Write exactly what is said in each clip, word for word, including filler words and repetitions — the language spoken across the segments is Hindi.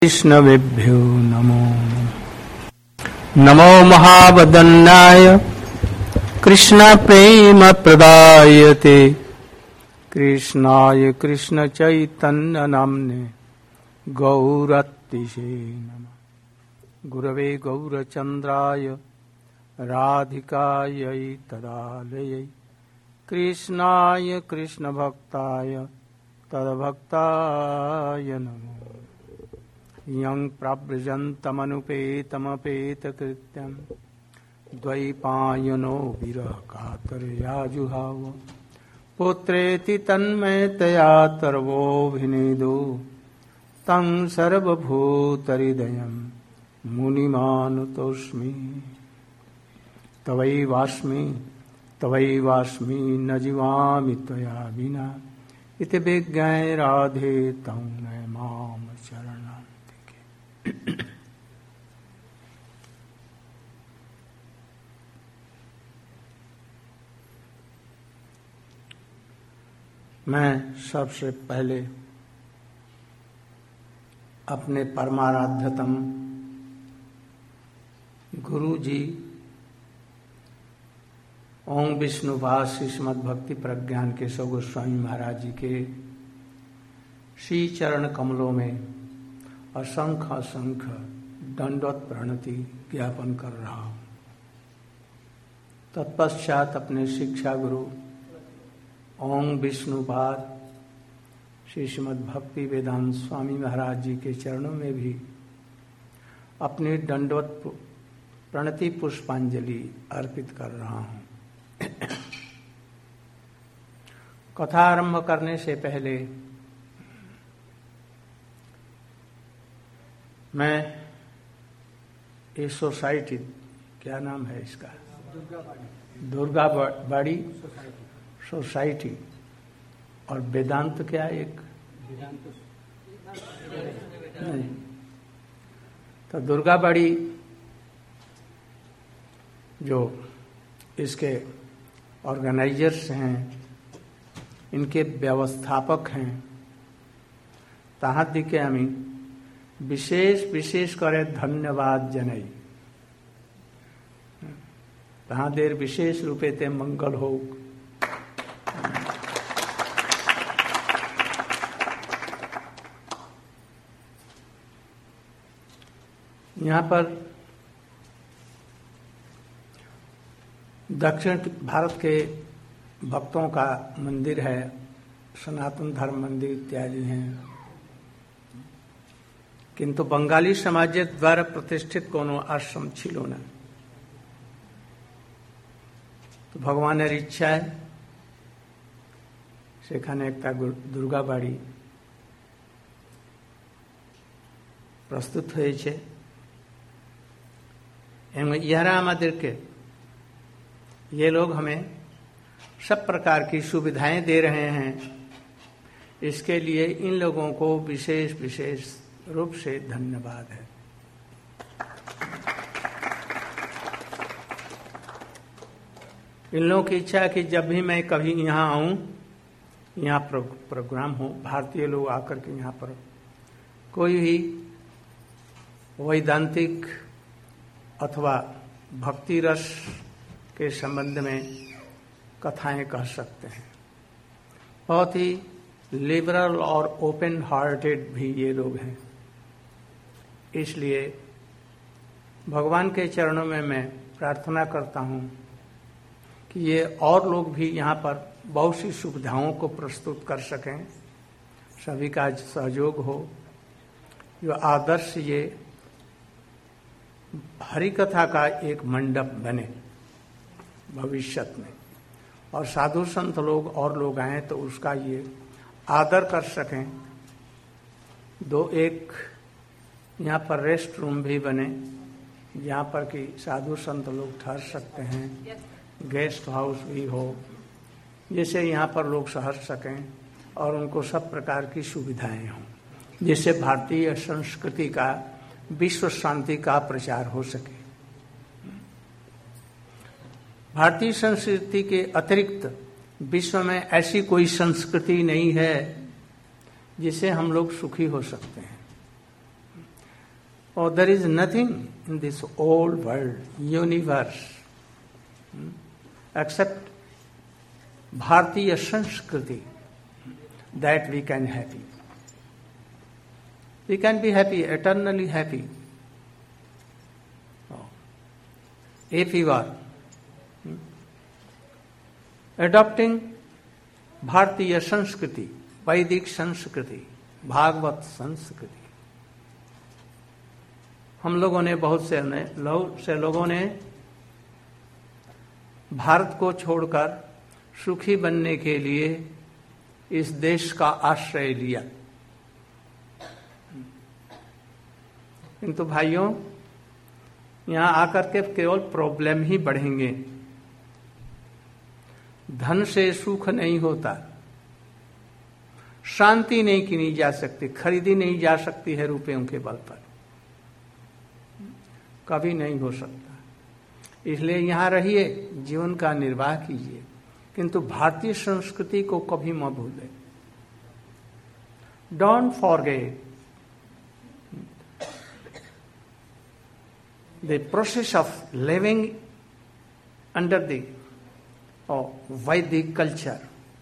वैष्णवेभ्यो नमो नमो महावदन्नाय कृष्ण प्रेम प्रदायते कृष्णाय कृष्ण चैतन्य नाम्ने गौरतिशे नमः। गुरवे गौरचंद्राय राधिकायै तदालयै कृष्णाय कृष्ण भक्ताय तद्भक्ताय नमः। यं प्रव्रजन्तमनुपेतमपेतकृत्यं द्वैपायनो विरहकातर्याजुहाव पुत्रेति तन्मयतया तर्वोऽभिनेदो तं सर्वभूतहृदयं मुनिमानुतोऽस्मि। तवैवास्मि तवैवास्मि न जीवामि त्वया विना इति विज्ञाय राधे तं न मां शरणं। मैं सबसे पहले अपने परमाराध्यतम गुरु जी ओम विष्णुपाद श्रीमद् भक्ति प्रज्ञान केशव गोस्वामी महाराज जी के श्री चरण कमलों में असंख्य असंख्य दंडवत प्रणति ज्ञापन कर रहा हूं। तत्पश्चात अपने शिक्षा गुरु ओम विष्णुपाद श्री श्रीमद् भक्ति वेदांत स्वामी महाराज जी के चरणों में भी अपनी दंडवत प्रणति पुष्पांजलि अर्पित कर रहा हूं। कथा आरंभ करने से पहले मैं इस सोसाइटी, क्या नाम है इसका, दुर्गा बाड़ी सोसाइटी और वेदांत, क्या एक नहीं, तो दुर्गा बाड़ी जो इसके ऑर्गेनाइजर्स हैं, इनके व्यवस्थापक हैं, ताहां दिखे आमी विशेष विशेष करे धन्यवाद जनाई। ताहां देर विशेष रूपे ते मंगल हो। यहाँ पर दक्षिण भारत के भक्तों का मंदिर है, सनातन धर्म मंदिर इत्यादि हैं, किंतु बंगाली समाज द्वारा प्रतिष्ठित कोनो आश्रम छिलो ना। तो भगवानेर इच्छाय सेखाने एकटा दुर्गा बाड़ी प्रस्तुत হয়েছে एवं यारा आमादेर के ये लोग हमें सब प्रकार की सुविधाएं दे रहे हैं। इसके लिए इन लोगों को विशेष विशेष रूप से धन्यवाद है। इन लोगों की इच्छा है कि जब भी मैं कभी यहाँ आऊं, यहाँ प्रोग्राम हो, भारतीय लोग आकर के यहाँ पर कोई भी वैदांतिक अथवा भक्ति रस के संबंध में कथाएं कह सकते हैं। बहुत ही लिबरल और ओपन हार्टेड भी ये लोग हैं। इसलिए भगवान के चरणों में मैं प्रार्थना करता हूं कि ये और लोग भी यहाँ पर बहुत सी सुविधाओं को प्रस्तुत कर सकें, सभी का सहयोग हो, जो आदर्श ये हरि कथा का एक मंडप बने भविष्य में, और साधु संत लोग और लोग आए तो उसका ये आदर कर सकें। दो एक यहाँ पर रेस्ट रूम भी बने, यहाँ पर कि साधु संत लोग ठहर सकते हैं, गेस्ट हाउस भी हो, जिससे यहाँ पर लोग ठहर सकें और उनको सब प्रकार की सुविधाएं हों, जिससे भारतीय संस्कृति का, विश्व शांति का प्रचार हो सके। भारतीय संस्कृति के अतिरिक्त विश्व में ऐसी कोई संस्कृति नहीं है जिससे हम लोग सुखी हो सकते हैं। or there is nothing in this old world, universe, hmm, except Bharatiya Sanskriti, that we can happy. We can be happy, eternally happy. Oh. If you are hmm, adopting Bharatiya Sanskriti, Vedic Sanskriti, Bhagavat संस्कृति, हम लोगों ने बहुत से ने बहुत से लोगों ने भारत को छोड़कर सुखी बनने के लिए इस देश का आश्रय लिया। किंतु भाइयों, यहां आकर के केवल प्रॉब्लम ही बढ़ेंगे। धन से सुख नहीं होता, शांति नहीं की जा सकती, खरीदी नहीं जा सकती है रुपयों के बल पर, कभी नहीं हो सकता। इसलिए यहां रहिए, जीवन का निर्वाह कीजिए, किंतु भारतीय संस्कृति को कभी मत भूलें। Don't forget the process of living under the वैदिक culture.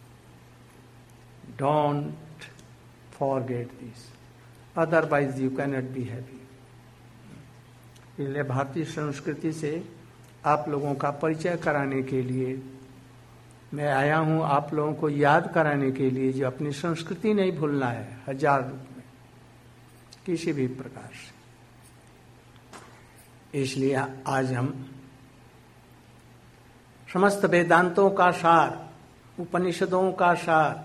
Don't forget this, otherwise you cannot be happy. इसलिए भारतीय संस्कृति से आप लोगों का परिचय कराने के लिए मैं आया हूं, आप लोगों को याद कराने के लिए, जो अपनी संस्कृति नहीं भूलना है हजार रूप में, किसी भी प्रकार से। इसलिए आज हम समस्त वेदांतों का सार, उपनिषदों का सार,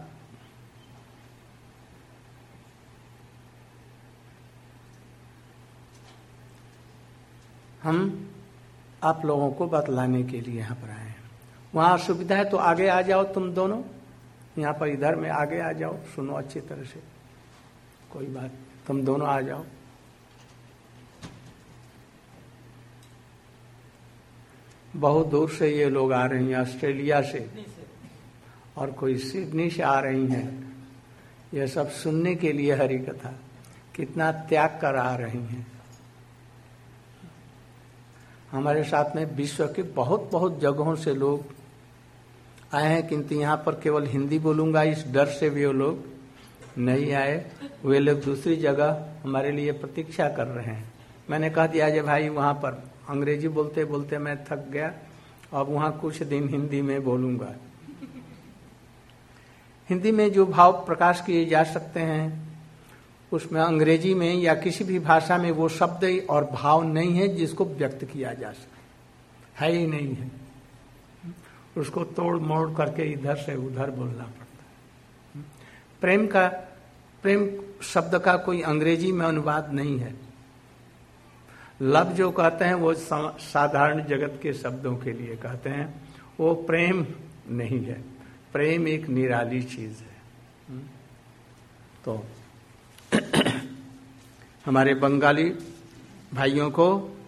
हम आप लोगों को बतलाने के लिए यहाँ पर आए हैं। वहाँ सुविधा है तो आगे आ जाओ तुम दोनों, यहाँ पर इधर में आगे आ जाओ, सुनो अच्छी तरह से, कोई बात, तुम दोनों आ जाओ। बहुत दूर से ये लोग आ रही हैं, ऑस्ट्रेलिया से और कोई सिडनी से आ रही हैं, ये सब सुनने के लिए हरि कथा। कितना त्याग कर आ रही हैं। हमारे साथ में विश्व के बहुत बहुत जगहों से लोग आए हैं, किंतु यहाँ पर केवल हिंदी बोलूंगा इस डर से भी वो लोग नहीं आए। वे लोग दूसरी जगह हमारे लिए प्रतीक्षा कर रहे हैं। मैंने कह दिया जे भाई वहाँ पर अंग्रेजी बोलते बोलते मैं थक गया, अब वहाँ कुछ दिन हिंदी में बोलूंगा। हिंदी में जो भाव प्रकाश किए जा सकते हैं उसमें अंग्रेजी में या किसी भी भाषा में वो शब्द और भाव नहीं है जिसको व्यक्त किया जा सके, है ही नहीं है। उसको तोड़ मोड़ करके इधर से उधर बोलना पड़ता है। प्रेम का प्रेम शब्द का कोई अंग्रेजी में अनुवाद नहीं है। लव जो कहते हैं वो साधारण जगत के शब्दों के लिए कहते हैं, वो प्रेम नहीं है। प्रेम एक निराली चीज है। तो हमारे बंगाली भाइयों को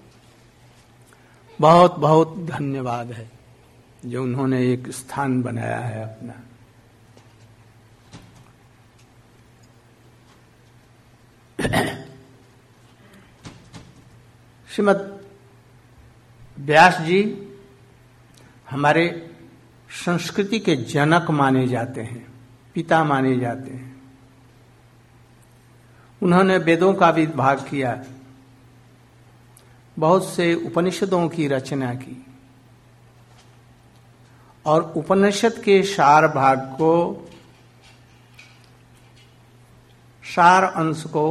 बहुत बहुत धन्यवाद है जो उन्होंने एक स्थान बनाया है अपना। श्रीमद व्यास जी हमारे संस्कृति के जनक माने जाते हैं, पिता माने जाते हैं। उन्होंने वेदों का भी भाग किया, बहुत से उपनिषदों की रचना की और उपनिषद के सार भाग को, सार अंश को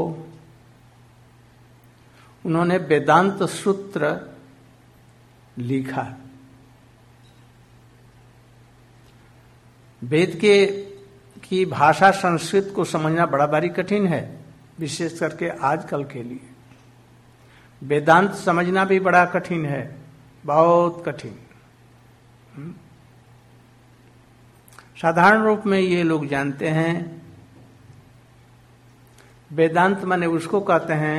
उन्होंने वेदांत सूत्र लिखा। वेद के की भाषा संस्कृत को समझना बड़ा भारी कठिन है, विशेष करके आजकल के लिए। वेदांत समझना भी बड़ा कठिन है, बहुत कठिन। साधारण रूप में ये लोग जानते हैं वेदांत माने उसको कहते हैं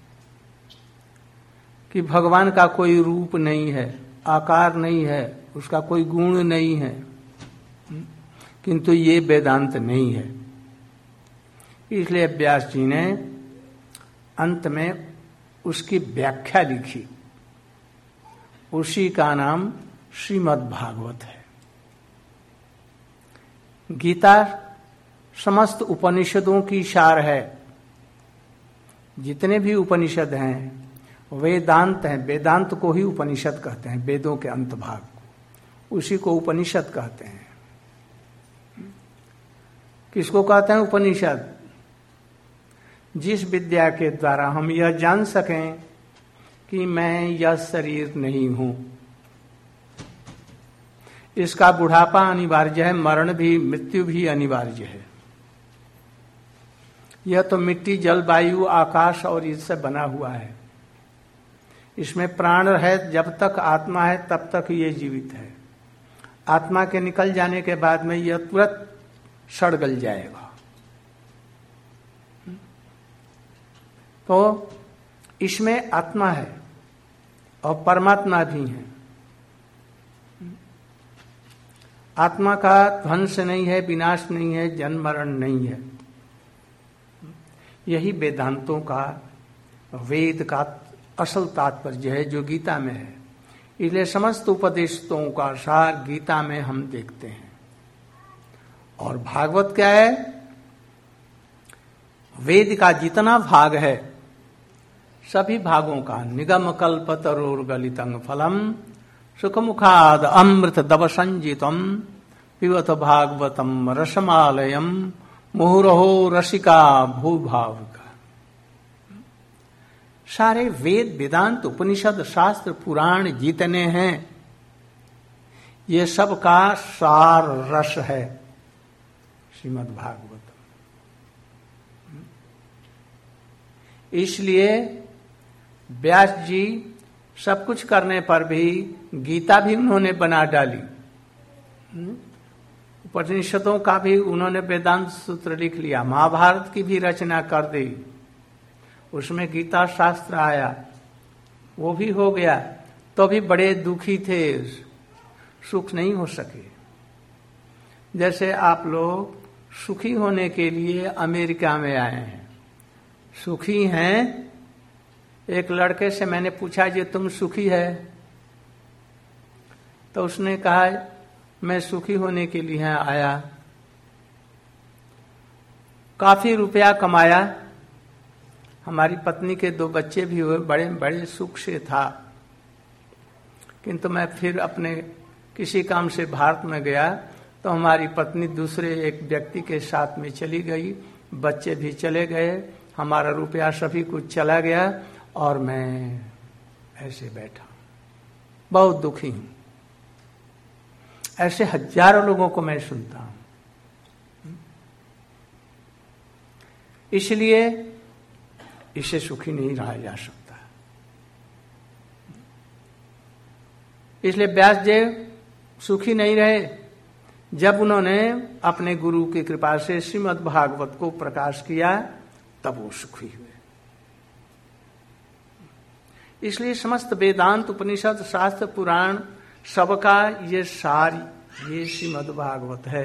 कि भगवान का कोई रूप नहीं है, आकार नहीं है, उसका कोई गुण नहीं है, किंतु ये वेदांत नहीं है। इसलिए व्यास जी ने अंत में उसकी व्याख्या लिखी, उसी का नाम श्रीमद् भागवत है। गीता समस्त उपनिषदों की सार है। जितने भी उपनिषद हैं वेदांत हैं, वेदांत को ही उपनिषद कहते हैं, वेदों के अंत भाग को, उसी को उपनिषद कहते हैं। किसको कहते हैं उपनिषद? जिस विद्या के द्वारा हम यह जान सकें कि मैं यह शरीर नहीं हूं, इसका बुढ़ापा अनिवार्य है, मरण भी, मृत्यु भी अनिवार्य है। यह तो मिट्टी, जल, वायु, आकाश और इससे बना हुआ है। इसमें प्राण है, जब तक आत्मा है तब तक ये जीवित है। आत्मा के निकल जाने के बाद में यह तुरंत सड़ गल जाएगा। तो इसमें आत्मा है और परमात्मा भी है। आत्मा का ध्वंस नहीं है, विनाश नहीं है, जन्म मरण नहीं है। यही वेदांतों का, वेद का असल तात्पर्य है जो गीता में है। इसलिए समस्त उपदेशों का सार गीता में हम देखते हैं। और भागवत क्या है? वेद का जितना भाग है सभी भागों का निगम कल्प तरोर गलितं फलम सुखमुखाद अमृत दव संजितम पिबत भागवतम रसमालयम मुहुरहो रसिका भूभाव का। सारे वेद, वेदांत, उपनिषद, शास्त्र, पुराण जितने हैं ये सब का सार रस है श्रीमद् भागवत। इसलिए व्यास जी सब कुछ करने पर भी गीता भी उन्होंने बना डाली, उपनिषदों का भी उन्होंने वेदांत सूत्र लिख लिया, महाभारत की भी रचना कर दी, उसमें गीता शास्त्र आया, वो भी हो गया। तो भी बड़े दुखी थे, सुख नहीं हो सके। जैसे आप लोग सुखी होने के लिए अमेरिका में आए हैं, सुखी हैं। एक लड़के से मैंने पूछा जी तुम सुखी है? तो उसने कहा मैं सुखी होने के लिए आया, काफी रुपया कमाया, हमारी पत्नी के दो बच्चे भी हुए, बड़े बड़े सुख से था। किंतु मैं फिर अपने किसी काम से भारत में गया तो हमारी पत्नी दूसरे एक व्यक्ति के साथ में चली गई, बच्चे भी चले गए, हमारा रुपया सभी कुछ चला गया और मैं ऐसे बैठा, बहुत दुखी हूं। ऐसे हजारों लोगों को मैं सुनता हूं। इसलिए इसे सुखी नहीं रहा जा सकता। इसलिए व्यासदेव सुखी नहीं रहे। जब उन्होंने अपने गुरु की कृपा से श्रीमद् भागवत को प्रकाश किया तब वो सुखी हुए। इसलिए समस्त वेदांत, उपनिषद, शास्त्र, पुराण सबका ये सार ये श्रीमद् भागवत है।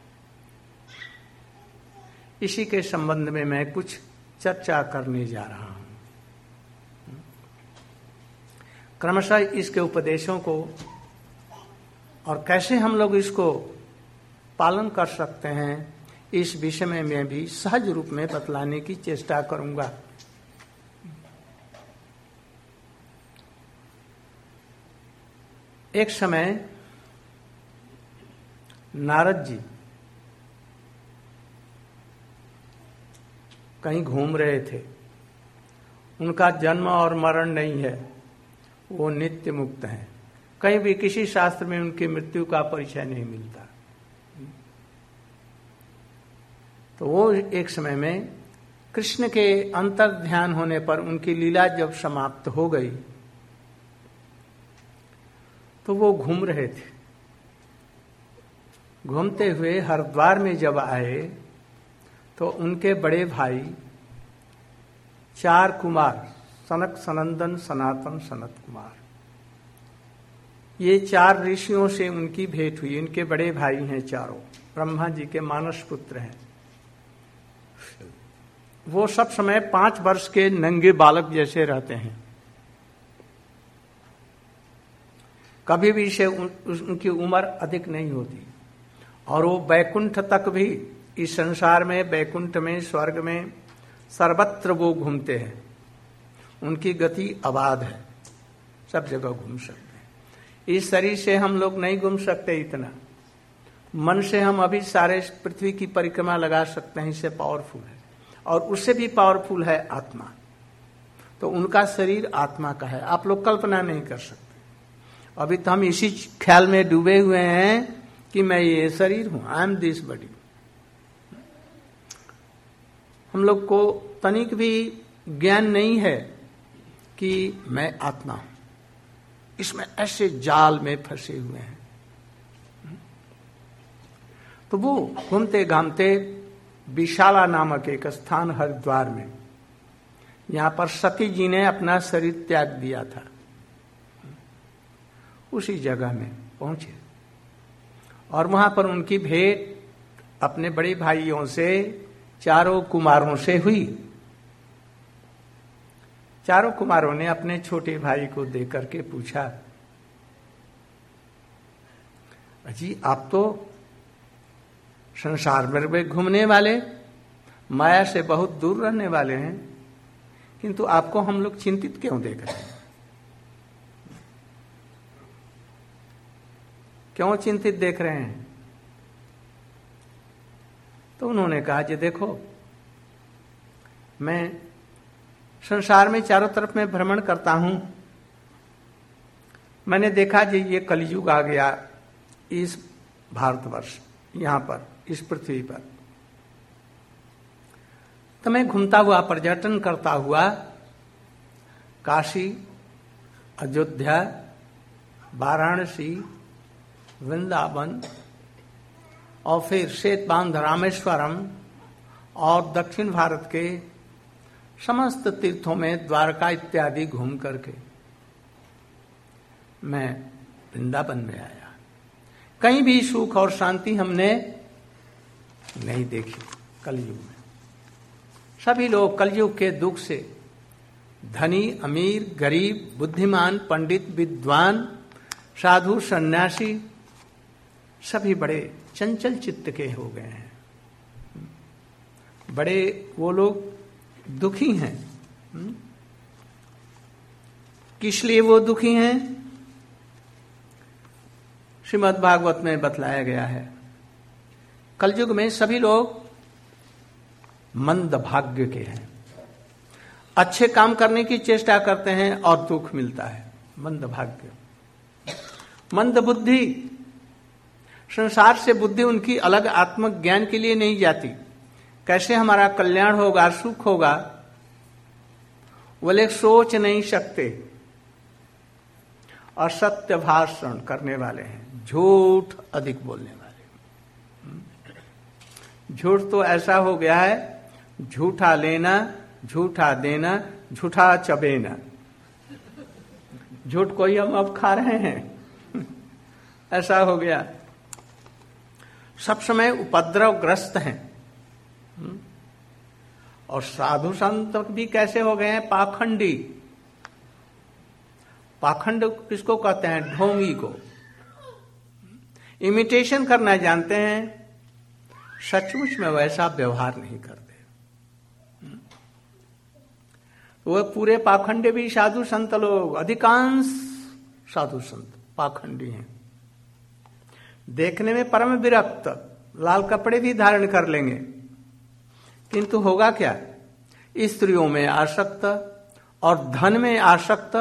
इसी के संबंध में मैं कुछ चर्चा करने जा रहा हूं। क्रमशः इसके उपदेशों को और कैसे हम लोग इसको पालन कर सकते हैं इस विषय में मैं भी सहज रूप में बतलाने की चेष्टा करूंगा। एक समय नारद जी कहीं घूम रहे थे। उनका जन्म और मरण नहीं है, वो नित्य मुक्त हैं। कहीं भी किसी शास्त्र में उनकी मृत्यु का परिचय नहीं मिलता। तो वो एक समय में कृष्ण के अंतर ध्यान होने पर उनकी लीला जब समाप्त हो गई तो वो घूम रहे थे। घूमते हुए हरिद्वार में जब आए तो उनके बड़े भाई चार कुमार, सनक, सनंदन, सनातन, सनत कुमार, ये चार ऋषियों से उनकी भेंट हुई। इनके बड़े भाई हैं चारों, ब्रह्मा जी के मानस पुत्र हैं। वो सब समय पांच वर्ष के नंगे बालक जैसे रहते हैं। कभी भी से उन, उनकी उम्र अधिक नहीं होती, और वो बैकुंठ तक भी, इस संसार में, बैकुंठ में, स्वर्ग में, सर्वत्र वो घूमते हैं। उनकी गति अबाध है, सब जगह घूम सकते हैं। इस शरीर से हम लोग नहीं घूम सकते इतना, मन से हम अभी सारे पृथ्वी की परिक्रमा लगा सकते हैं, इससे पावरफुल है। और उससे भी पावरफुल है आत्मा। तो उनका शरीर आत्मा का है, आप लोग कल्पना नहीं कर सकते। अभी तो हम इसी ख्याल में डूबे हुए हैं कि मैं ये शरीर हूं, आई एम दिस बॉडी। हम लोग को तनिक भी ज्ञान नहीं है कि मैं आत्मा हूं। इसमें ऐसे जाल में फंसे हुए हैं। तो वो घूमते घामते विशाला नामक एक स्थान हरिद्वार में, यहां पर सती जी ने अपना शरीर त्याग दिया था, उसी जगह में पहुंचे। और वहां पर उनकी भेंट अपने बड़े भाइयों से, चारों कुमारों से हुई। चारों कुमारों ने अपने छोटे भाई को देख करके पूछा, अजी आप तो संसार में घूमने वाले, माया से बहुत दूर रहने वाले हैं, किंतु आपको हम लोग चिंतित क्यों देख रहे हैं? क्यों चिंतित देख रहे हैं? तो उन्होंने कहा कि देखो, मैं संसार में चारों तरफ में भ्रमण करता हूं, मैंने देखा कि ये कलयुग आ गया इस भारतवर्ष, यहां पर, इस पृथ्वी पर। तो मैं घूमता हुआ, पर्यटन करता हुआ काशी, अयोध्या, वाराणसी, वृंदावन और फिर श्वेतबांध, रामेश्वरम और दक्षिण भारत के समस्त तीर्थों में, द्वारका इत्यादि घूम करके मैं वृंदावन में आया। कहीं भी सुख और शांति हमने नहीं देखी कलयुग में। सभी लोग कलयुग के दुख से, धनी, अमीर, गरीब, बुद्धिमान, पंडित, विद्वान, साधु, सन्यासी, सभी बड़े चंचल चित्त के हो गए हैं। बड़े वो लोग दुखी हैं। किस लिए वो दुखी हैं? श्रीमद् भागवत में बतलाया गया है, कलयुग में सभी लोग मंद भाग्य के हैं। अच्छे काम करने की चेष्टा करते हैं और दुख मिलता है, मंद भाग्य। मंद बुद्धि, संसार से बुद्धि उनकी अलग आत्मज्ञान के लिए नहीं जाती, कैसे हमारा कल्याण होगा, सुख होगा, वो लोग सोच नहीं सकते। असत्य भाषण करने वाले हैं, झूठ अधिक बोलने वाले। झूठ तो ऐसा हो गया है, झूठा लेना, झूठा देना, झूठा चबेना। झूठ को ही हम अब खा रहे हैं, ऐसा हो गया। सब समय उपद्रवग्रस्त हैं। और साधु संत भी कैसे हो गए हैं? पाखंडी। पाखंड किसको कहते हैं? ढोंगी को। इमिटेशन करना जानते हैं, सचमुच में वैसा व्यवहार नहीं करते। वह पूरे पाखंडी भी साधु संत लोग, अधिकांश साधु संत पाखंडी हैं। देखने में परम विरक्त, लाल कपड़े भी धारण कर लेंगे, किंतु होगा क्या? स्त्रियों में आसक्त और धन में आसक्त।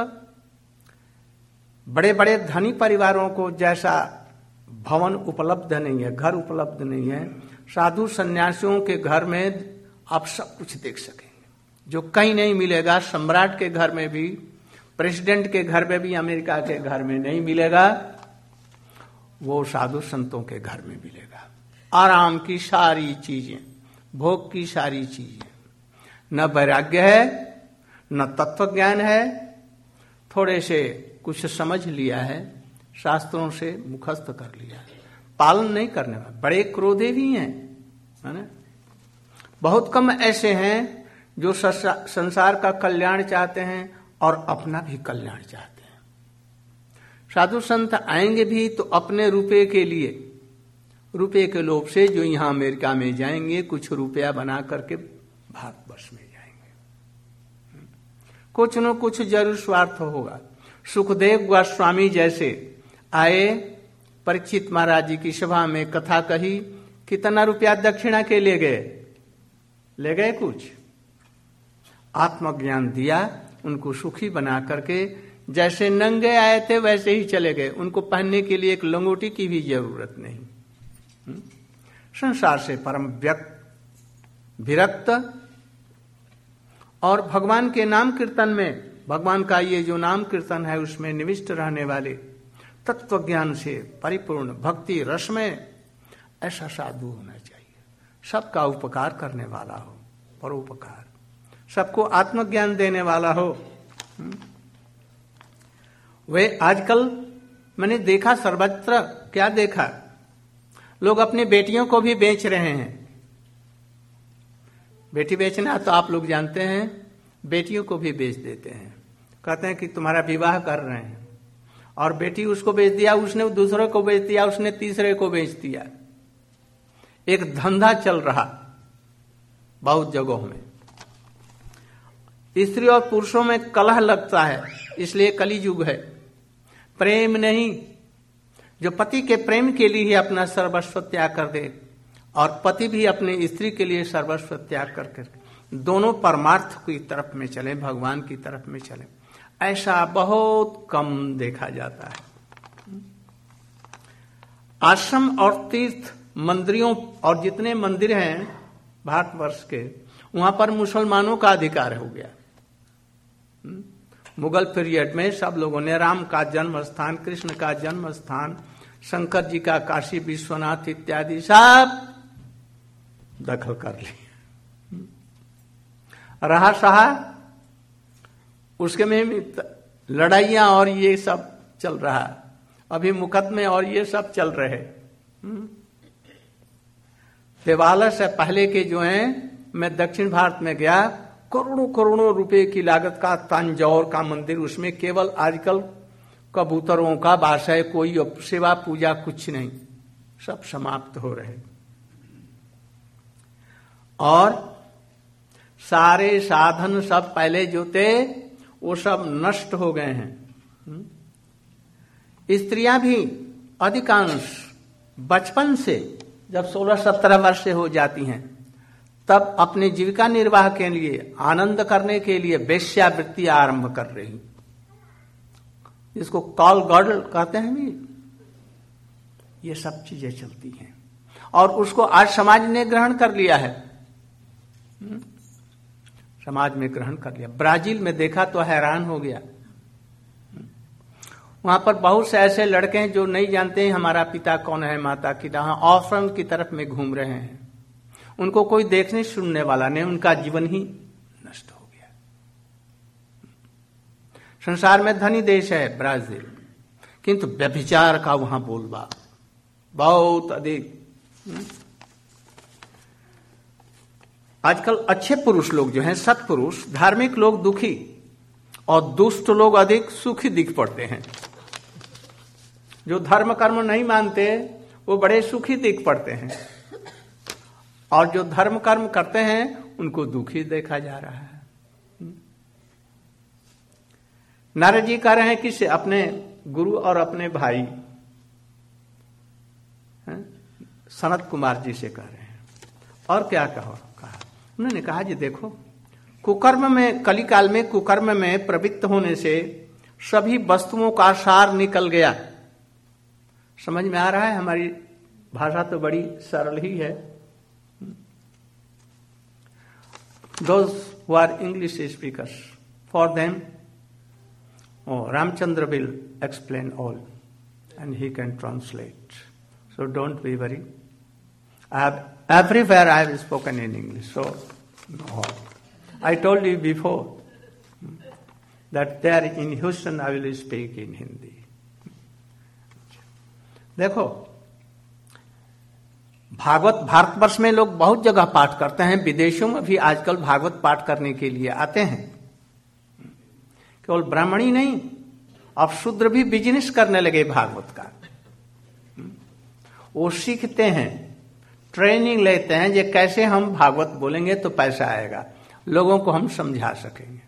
बड़े बड़े धनी परिवारों को जैसा भवन उपलब्ध नहीं है, घर उपलब्ध नहीं है, साधु सन्यासियों के घर में आप सब कुछ देख सकेंगे जो कहीं नहीं मिलेगा। सम्राट के घर में भी, प्रेसिडेंट के घर में भी, अमेरिका के घर में नहीं मिलेगा, वो साधु संतों के घर में मिलेगा। आराम की सारी चीजें, भोग की सारी चीजें। न वैराग्य है, न तत्व ज्ञान है, थोड़े से कुछ समझ लिया है, शास्त्रों से मुखस्त कर लिया है, पालन नहीं करने वाले। बड़े क्रोधे भी हैं, है ना? बहुत कम ऐसे हैं जो संसार का कल्याण चाहते हैं और अपना भी कल्याण चाहते हैं। साधु संत आएंगे भी तो अपने रुपए के लिए, रुपए के लोभ से जो यहां अमेरिका में जाएंगे कुछ रुपया बना करके भारतवर्ष में जाएंगे, कुछ न कुछ जरूर स्वार्थ होगा। सुखदेव गोस्वामी जैसे आए, परीक्षित महाराज जी की सभा में कथा कही, कितना रुपया दक्षिणा के ले गए? ले गए कुछ? आत्मज्ञान दिया, उनको सुखी बना करके, जैसे नंगे आए थे वैसे ही चले गए। उनको पहनने के लिए एक लंगोटी की भी जरूरत नहीं। संसार से परम व्यक्त विरक्त और भगवान के नाम कीर्तन में, भगवान का ये जो नाम कीर्तन है उसमें निविष्ट रहने वाले, तत्व ज्ञान से परिपूर्ण भक्ति रस में ऐसा साधु होना चाहिए। सबका उपकार करने वाला हो, परोपकार, सबको आत्मज्ञान देने वाला हो। वे आजकल मैंने देखा सर्वत्र, क्या देखा, लोग अपनी बेटियों को भी बेच रहे हैं। बेटी बेचना तो आप लोग जानते हैं, बेटियों को भी बेच देते हैं। कहते हैं कि तुम्हारा विवाह कर रहे हैं, और बेटी उसको बेच दिया, उसने दूसरे को बेच दिया, उसने तीसरे को बेच दिया। एक धंधा चल रहा बहुत जगहों में। स्त्री और पुरुषों में कलह लगता है, इसलिए कलियुग है। प्रेम नहीं, जो पति के प्रेम के लिए ही अपना सर्वस्व त्याग कर दे, और पति भी अपने स्त्री के लिए सर्वस्व त्याग करके दोनों परमार्थ की तरफ में चले, भगवान की तरफ में चले, ऐसा बहुत कम देखा जाता है। आश्रम और तीर्थ मंदिरों और जितने मंदिर हैं भारतवर्ष के, वहां पर मुसलमानों का अधिकार हो गया। मुगल पीरियड में सब लोगों ने राम का जन्म स्थान, कृष्ण का जन्म स्थान, शंकर जी का काशी विश्वनाथ इत्यादि सब दखल कर लिया। रहा सहा उसके में लड़ाइयां और ये सब चल रहा, अभी मुकदमे और ये सब चल रहे। देवालय से पहले के जो हैं, मैं दक्षिण भारत में गया, करोड़ों करोड़ों रुपए की लागत का तंजौर का मंदिर, उसमें केवल आजकल कबूतरों का वास है, कोई सेवा पूजा कुछ नहीं, सब समाप्त हो रहे। और सारे साधन सब पहले जो थे वो सब नष्ट हो गए हैं। स्त्रियां भी अधिकांश बचपन से जब सोलह सत्रह वर्ष से हो जाती हैं, तब अपने जीविका निर्वाह के लिए, आनंद करने के लिए वेश्यावृत्ति आरंभ कर रही, इसको कॉल गर्ल कहते हैं भी। ये सब चीजें चलती हैं और उसको आज समाज ने ग्रहण कर लिया है। समाज में ग्रहण कर लिया। ब्राजील में देखा तो हैरान हो गया। वहां पर बहुत से ऐसे लड़के हैं जो नहीं जानते हैं हमारा पिता कौन है, माता की तरह ऑर्फन की तरफ में घूम रहे हैं। उनको कोई देखने सुनने वाला नहीं, उनका जीवन ही नष्ट हो गया। संसार में धनी देश है ब्राजील, किंतु व्यभिचार का वहां बोलबा बहुत अधिक। आजकल अच्छे पुरुष लोग जो हैं, सत्पुरुष, धार्मिक लोग दुखी और दुष्ट लोग अधिक सुखी दिख पड़ते हैं। जो धर्म कर्म नहीं मानते वो बड़े सुखी दिख पड़ते हैं, और जो धर्म कर्म करते हैं उनको दुखी देखा जा रहा है। नारद जी कह रहे हैं किसे? अपने गुरु और अपने भाई सनत कुमार जी से कह रहे हैं। और क्या कहो कहा? उन्होंने कहा जी देखो, कुकर्म में, कलिकाल में कुकर्म में प्रवृत्त होने से सभी वस्तुओं का सार निकल गया। समझ में आ रहा है? हमारी भाषा तो बड़ी सरल ही है। Those who are English speakers, for them, oh, Ramchandra will explain all, and he can translate. So don't be worried. I have everywhere I have spoken in English. So no. I told you before that there in Houston I will speak in Hindi. देखो, भागवत भारतवर्ष में लोग बहुत जगह पाठ करते हैं, विदेशों में भी आजकल भागवत पाठ करने के लिए आते हैं। केवल ब्राह्मण ही नहीं, अब शूद्र भी बिजनेस करने लगे भागवत का। वो सीखते हैं, ट्रेनिंग लेते हैं, जे कैसे हम भागवत बोलेंगे तो पैसा आएगा, लोगों को हम समझा सकेंगे।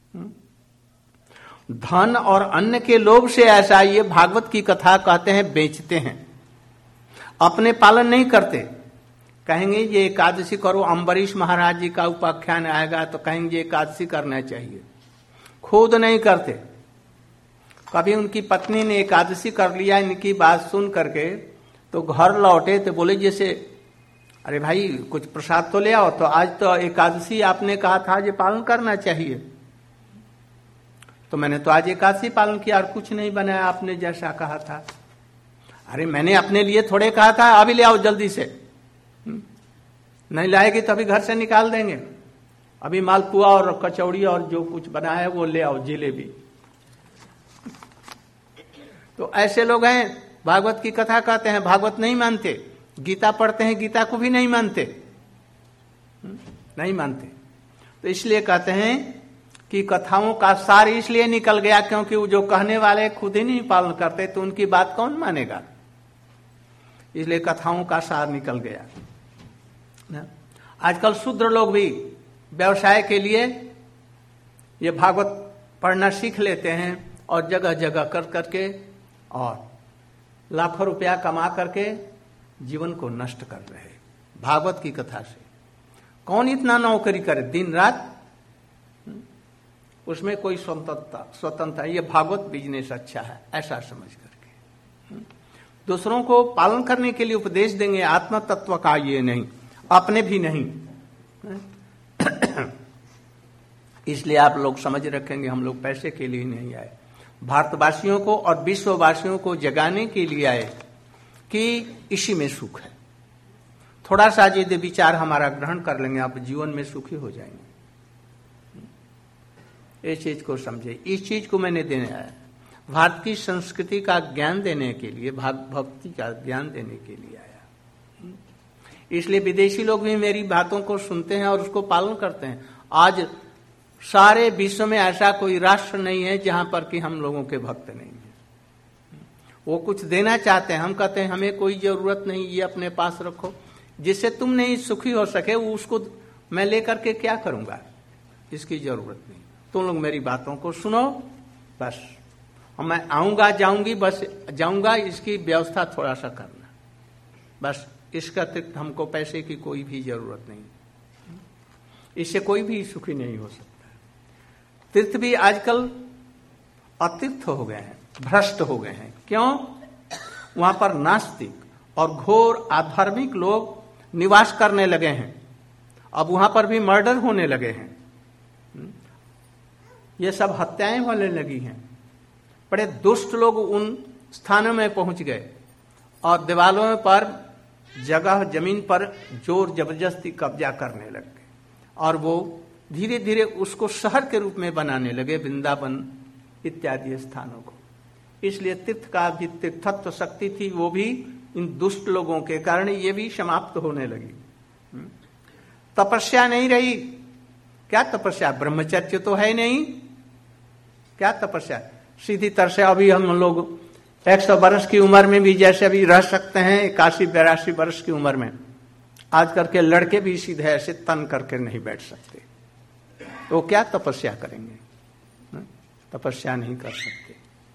धन और अन्न के लोभ से ऐसा ये भागवत की कथा कहते हैं बेचते हैं, अपने पालन नहीं करते। कहेंगे ये एकादशी करो, अम्बरीश महाराज जी का उपाख्यान आएगा तो कहेंगे एकादशी करना चाहिए, खुद नहीं करते। कभी उनकी पत्नी ने एकादशी कर लिया, इनकी बात सुन करके तो घर लौटे तो बोले जैसे अरे भाई कुछ प्रसाद तो ले आओ, तो आज तो एकादशी आपने कहा था जे पालन करना चाहिए, तो मैंने तो आज एकादशी पालन किया और कुछ नहीं बनाया आपने जैसा कहा था। अरे मैंने अपने लिए थोड़े कहा था, अभी ले आओ जल्दी से, नहीं लाएगी तो अभी घर से निकाल देंगे, अभी मालपुआ और कचौड़ी और जो कुछ बना है वो ले आओ, जिलेबी। तो ऐसे लोग हैं, भागवत की कथा कहते हैं, भागवत नहीं मानते, गीता पढ़ते हैं, गीता को भी नहीं मानते, नहीं मानते। तो इसलिए कहते हैं कि कथाओं का सार इसलिए निकल गया क्योंकि वो जो कहने वाले खुद ही नहीं पालन करते, तो उनकी बात कौन मानेगा, इसलिए कथाओं का सार निकल गया। आजकल शूद्र लोग भी व्यवसाय के लिए ये भागवत पढ़ना सीख लेते हैं और जगह जगह कर करके और लाखों रुपया कमा करके जीवन को नष्ट कर रहे हैं भागवत की कथा से। कौन इतना नौकरी करे दिन रात, उसमें कोई स्वतंत्रता स्वतंत्रता ये भागवत बिजनेस अच्छा है ऐसा समझ करके दूसरों को पालन करने के लिए उपदेश देंगे, आत्म तत्व का ये नहीं, अपने भी नहीं। इसलिए आप लोग समझ रखेंगे हम लोग पैसे के लिए नहीं आए, भारतवासियों को और विश्ववासियों को जगाने के लिए आए कि इसी में सुख है। थोड़ा सा यदि विचार हमारा ग्रहण कर लेंगे आप जीवन में सुखी हो जाएंगे। इस चीज को समझे, इस चीज को मैंने देने आया, भारत की संस्कृति का ज्ञान देने के लिए, भक्ति का ज्ञान देने के लिए आया। इसलिए विदेशी लोग भी मेरी बातों को सुनते हैं और उसको पालन करते हैं। आज सारे विश्व में ऐसा कोई राष्ट्र नहीं है जहां पर कि हम लोगों के भक्त नहीं है। वो कुछ देना चाहते हैं, हम कहते हैं हमें कोई जरूरत नहीं, ये अपने पास रखो, जिससे तुम नहीं सुखी हो सके वो उसको मैं लेकर के क्या करूंगा, इसकी जरूरत नहीं। तुम लोग मेरी बातों को सुनो बस, मैं आऊंगा जाऊंगी बस जाऊंगा, इसकी व्यवस्था थोड़ा सा करना बस, इसका अतिरिक्त हमको पैसे की कोई भी जरूरत नहीं, इससे कोई भी सुखी नहीं हो सकता। तीर्थ भी आजकल अतीर्थ हो गए हैं, भ्रष्ट हो गए हैं। क्यों? वहां पर नास्तिक और घोर आधार्मिक लोग निवास करने लगे हैं, अब वहां पर भी मर्डर होने लगे हैं, ये सब हत्याएं होने लगी हैं। बड़े दुष्ट लोग उन स्थानों में पहुंच गए और दीवालों पर जगह जमीन पर जोर जबरदस्ती कब्जा करने लग गए और वो धीरे धीरे उसको शहर के रूप में बनाने लगे, वृंदावन इत्यादि स्थानों को। इसलिए तीर्थ का भी तीर्थत्व शक्ति थी, वो भी इन दुष्ट लोगों के कारण ये भी समाप्त होने लगी। तपस्या नहीं रही। क्या तपस्या? ब्रह्मचर्य तो है नहीं, क्या तपस्या? सीधी तरह से अभी हम लोग एक सौ वर्ष की उम्र में भी जैसे अभी रह सकते हैं, इक्यासी बिरासी वर्ष की उम्र में आजकल के लड़के भी सीधे ऐसे तन करके नहीं बैठ सकते, तो क्या तपस्या करेंगे? तपस्या नहीं कर सकते।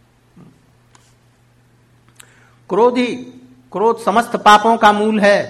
क्रोधी, क्रोध समस्त पापों का मूल है।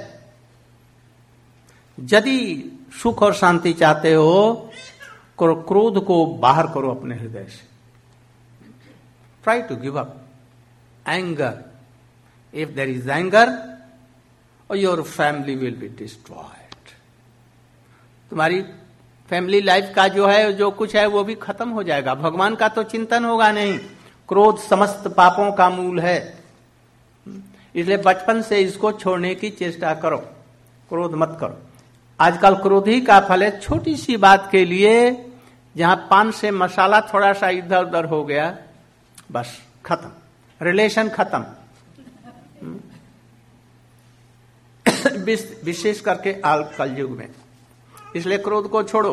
यदि सुख और शांति चाहते हो, क्रोध को बाहर करो अपने हृदय से। Try to give up anger. If there is anger, your family will be destroyed. तुम्हारी फैमिली लाइफ का जो है, जो कुछ है वो भी खत्म हो जाएगा। भगवान का तो चिंतन होगा नहीं। क्रोध समस्त पापों का मूल है, इसलिए बचपन से इसको छोड़ने की चेष्टा करो, क्रोध मत करो। आजकल क्रोधी का फल है, छोटी सी बात के लिए जहां पान से मसाला थोड़ा सा इधर उधर हो गया, बस खत्म, रिलेशन खत्म। विशेष करके आल कलयुग में। इसलिए क्रोध को छोड़ो।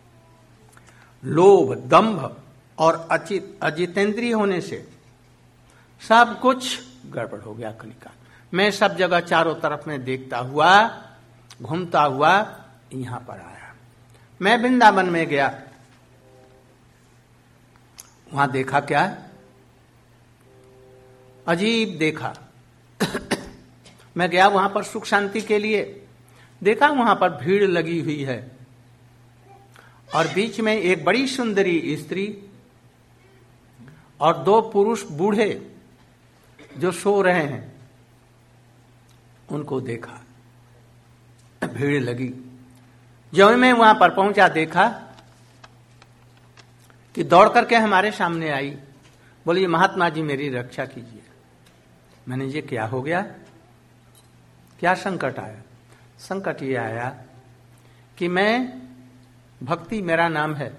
लोभ, दंभ और अचित अजितेंद्रिय होने से सब कुछ गड़बड़ हो गया कलिकाल। मैं सब जगह चारों तरफ में देखता हुआ, घूमता हुआ यहां पर आया। मैं वृंदावन में गया, वहां देखा क्या? अजीब देखा। मैं गया वहां पर सुख शांति के लिए, देखा वहां पर भीड़ लगी हुई है और बीच में एक बड़ी सुंदरी स्त्री और दो पुरुष बूढ़े जो सो रहे हैं, उनको देखा। भीड़ लगी। जब मैं वहां पर पहुंचा, देखा कि दौड़ करके हमारे सामने आई, बोली महात्मा जी मेरी रक्षा कीजिए। मैंने ये क्या हो गया, क्या संकट आया? संकट ये आया कि मैं, भक्ति मेरा नाम है,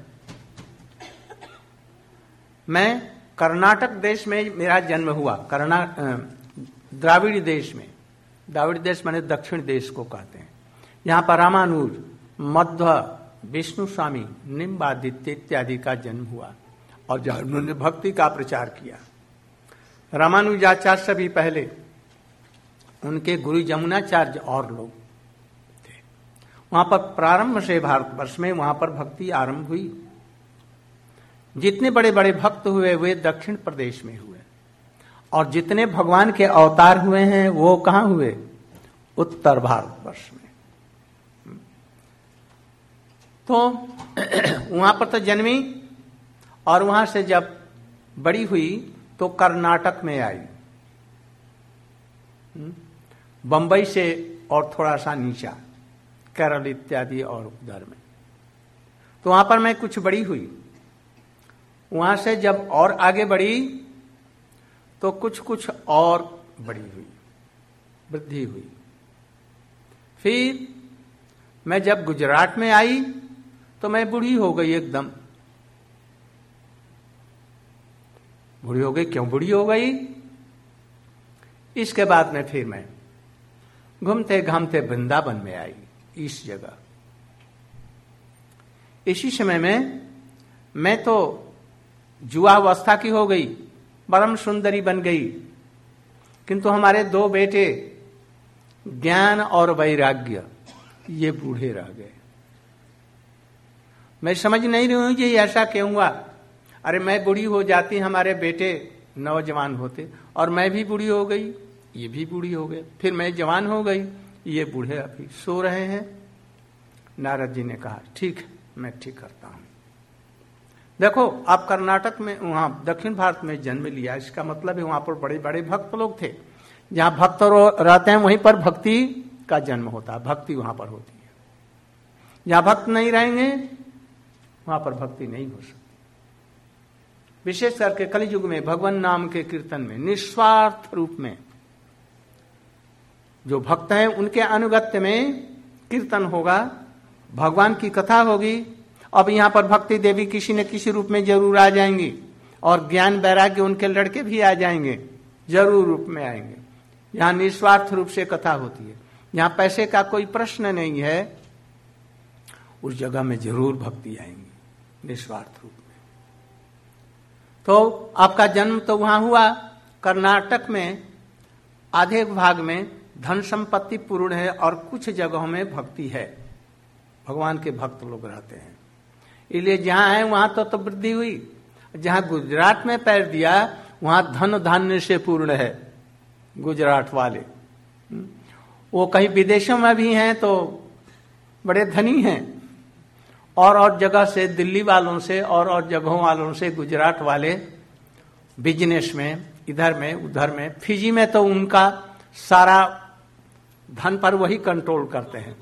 मैं कर्नाटक देश में मेरा जन्म हुआ। कर्ना द्राविड़ देश में, द्राविड़ देश माने दक्षिण देश को कहते हैं। यहां पर रामानुज, मध्व, विष्णु स्वामी, निम्बादित्य इत्यादि का जन्म हुआ और जब उन्होंने भक्ति का प्रचार किया। रामानुजाचार्य से भी पहले उनके गुरु जमुनाचार्य और लोग थे। वहां पर प्रारंभ से भारतवर्ष में वहां पर भक्ति आरंभ हुई। जितने बड़े बड़े भक्त हुए वे दक्षिण प्रदेश में हुए और जितने भगवान के अवतार हुए हैं वो कहां हुए? उत्तर भारतवर्ष में। तो वहां पर तो जन्मी और वहां से जब बड़ी हुई तो कर्नाटक में आई, बंबई से और थोड़ा सा नीचा, केरल इत्यादि और उधर में। तो वहां पर मैं कुछ बड़ी हुई। वहां से जब और आगे बढ़ी तो कुछ कुछ और बड़ी हुई, वृद्धि हुई। फिर मैं जब गुजरात में आई तो मैं बूढ़ी हो गई, एकदम बूढ़ी हो गई। क्यों बूढ़ी हो गई? इसके बाद में फिर मैं घूमते घामते वृंदावन में आई, इस जगह। इसी समय में मैं तो जुआ अवस्था की हो गई, परम सुंदरी बन गई, किंतु हमारे दो बेटे ज्ञान और वैराग्य ये बूढ़े रह गए। मैं समझ नहीं रही हूं कि ऐसा क्यों हुआ। अरे मैं बूढ़ी हो जाती, हमारे बेटे नौजवान होते, और मैं भी बूढ़ी हो गई, ये भी बूढ़ी हो गए। फिर मैं जवान हो गई, ये बूढ़े अभी सो रहे हैं। नारद जी ने कहा ठीक है, मैं ठीक करता हूं। देखो, आप कर्नाटक में, वहां दक्षिण भारत में जन्म लिया, इसका मतलब है वहां पर बड़े बड़े भक्त लोग थे। जहां भक्त रहते हैं वहीं पर भक्ति का जन्म होता है, भक्ति वहां पर होती है। जहां भक्त नहीं रहेंगे वहां पर भक्ति नहीं हो सकती। विशेष करके कलियुग में भगवान नाम के कीर्तन में निस्वार्थ रूप में जो भक्त हैं उनके अनुगत्य में कीर्तन होगा, भगवान की कथा होगी। अब यहां पर भक्ति देवी किसी न किसी रूप में जरूर आ जाएंगी और ज्ञान वैराग्य उनके लड़के भी आ जाएंगे, जरूर रूप में आएंगे। यहां निस्वार्थ रूप से कथा होती है, यहां पैसे का कोई प्रश्न नहीं है, उस जगह में जरूर भक्ति आएंगी निस्वार्थ रूप में। तो आपका जन्म तो वहां हुआ कर्नाटक में, आधे भाग में धन संपत्ति पूर्ण है और कुछ जगहों में भक्ति है, भगवान के भक्त लोग रहते हैं। इसलिए जहां है वहां तो, तो वृद्धि हुई। जहां गुजरात में पैर दिया वहां धन धान्य से पूर्ण है गुजरात वाले। वो कहीं विदेशों में भी हैं तो बड़े धनी हैं, और और जगह से, दिल्ली वालों से और और जगहों वालों से गुजरात वाले बिजनेस में, इधर में उधर में। फिजी में तो उनका सारा धन पर वही कंट्रोल करते हैं,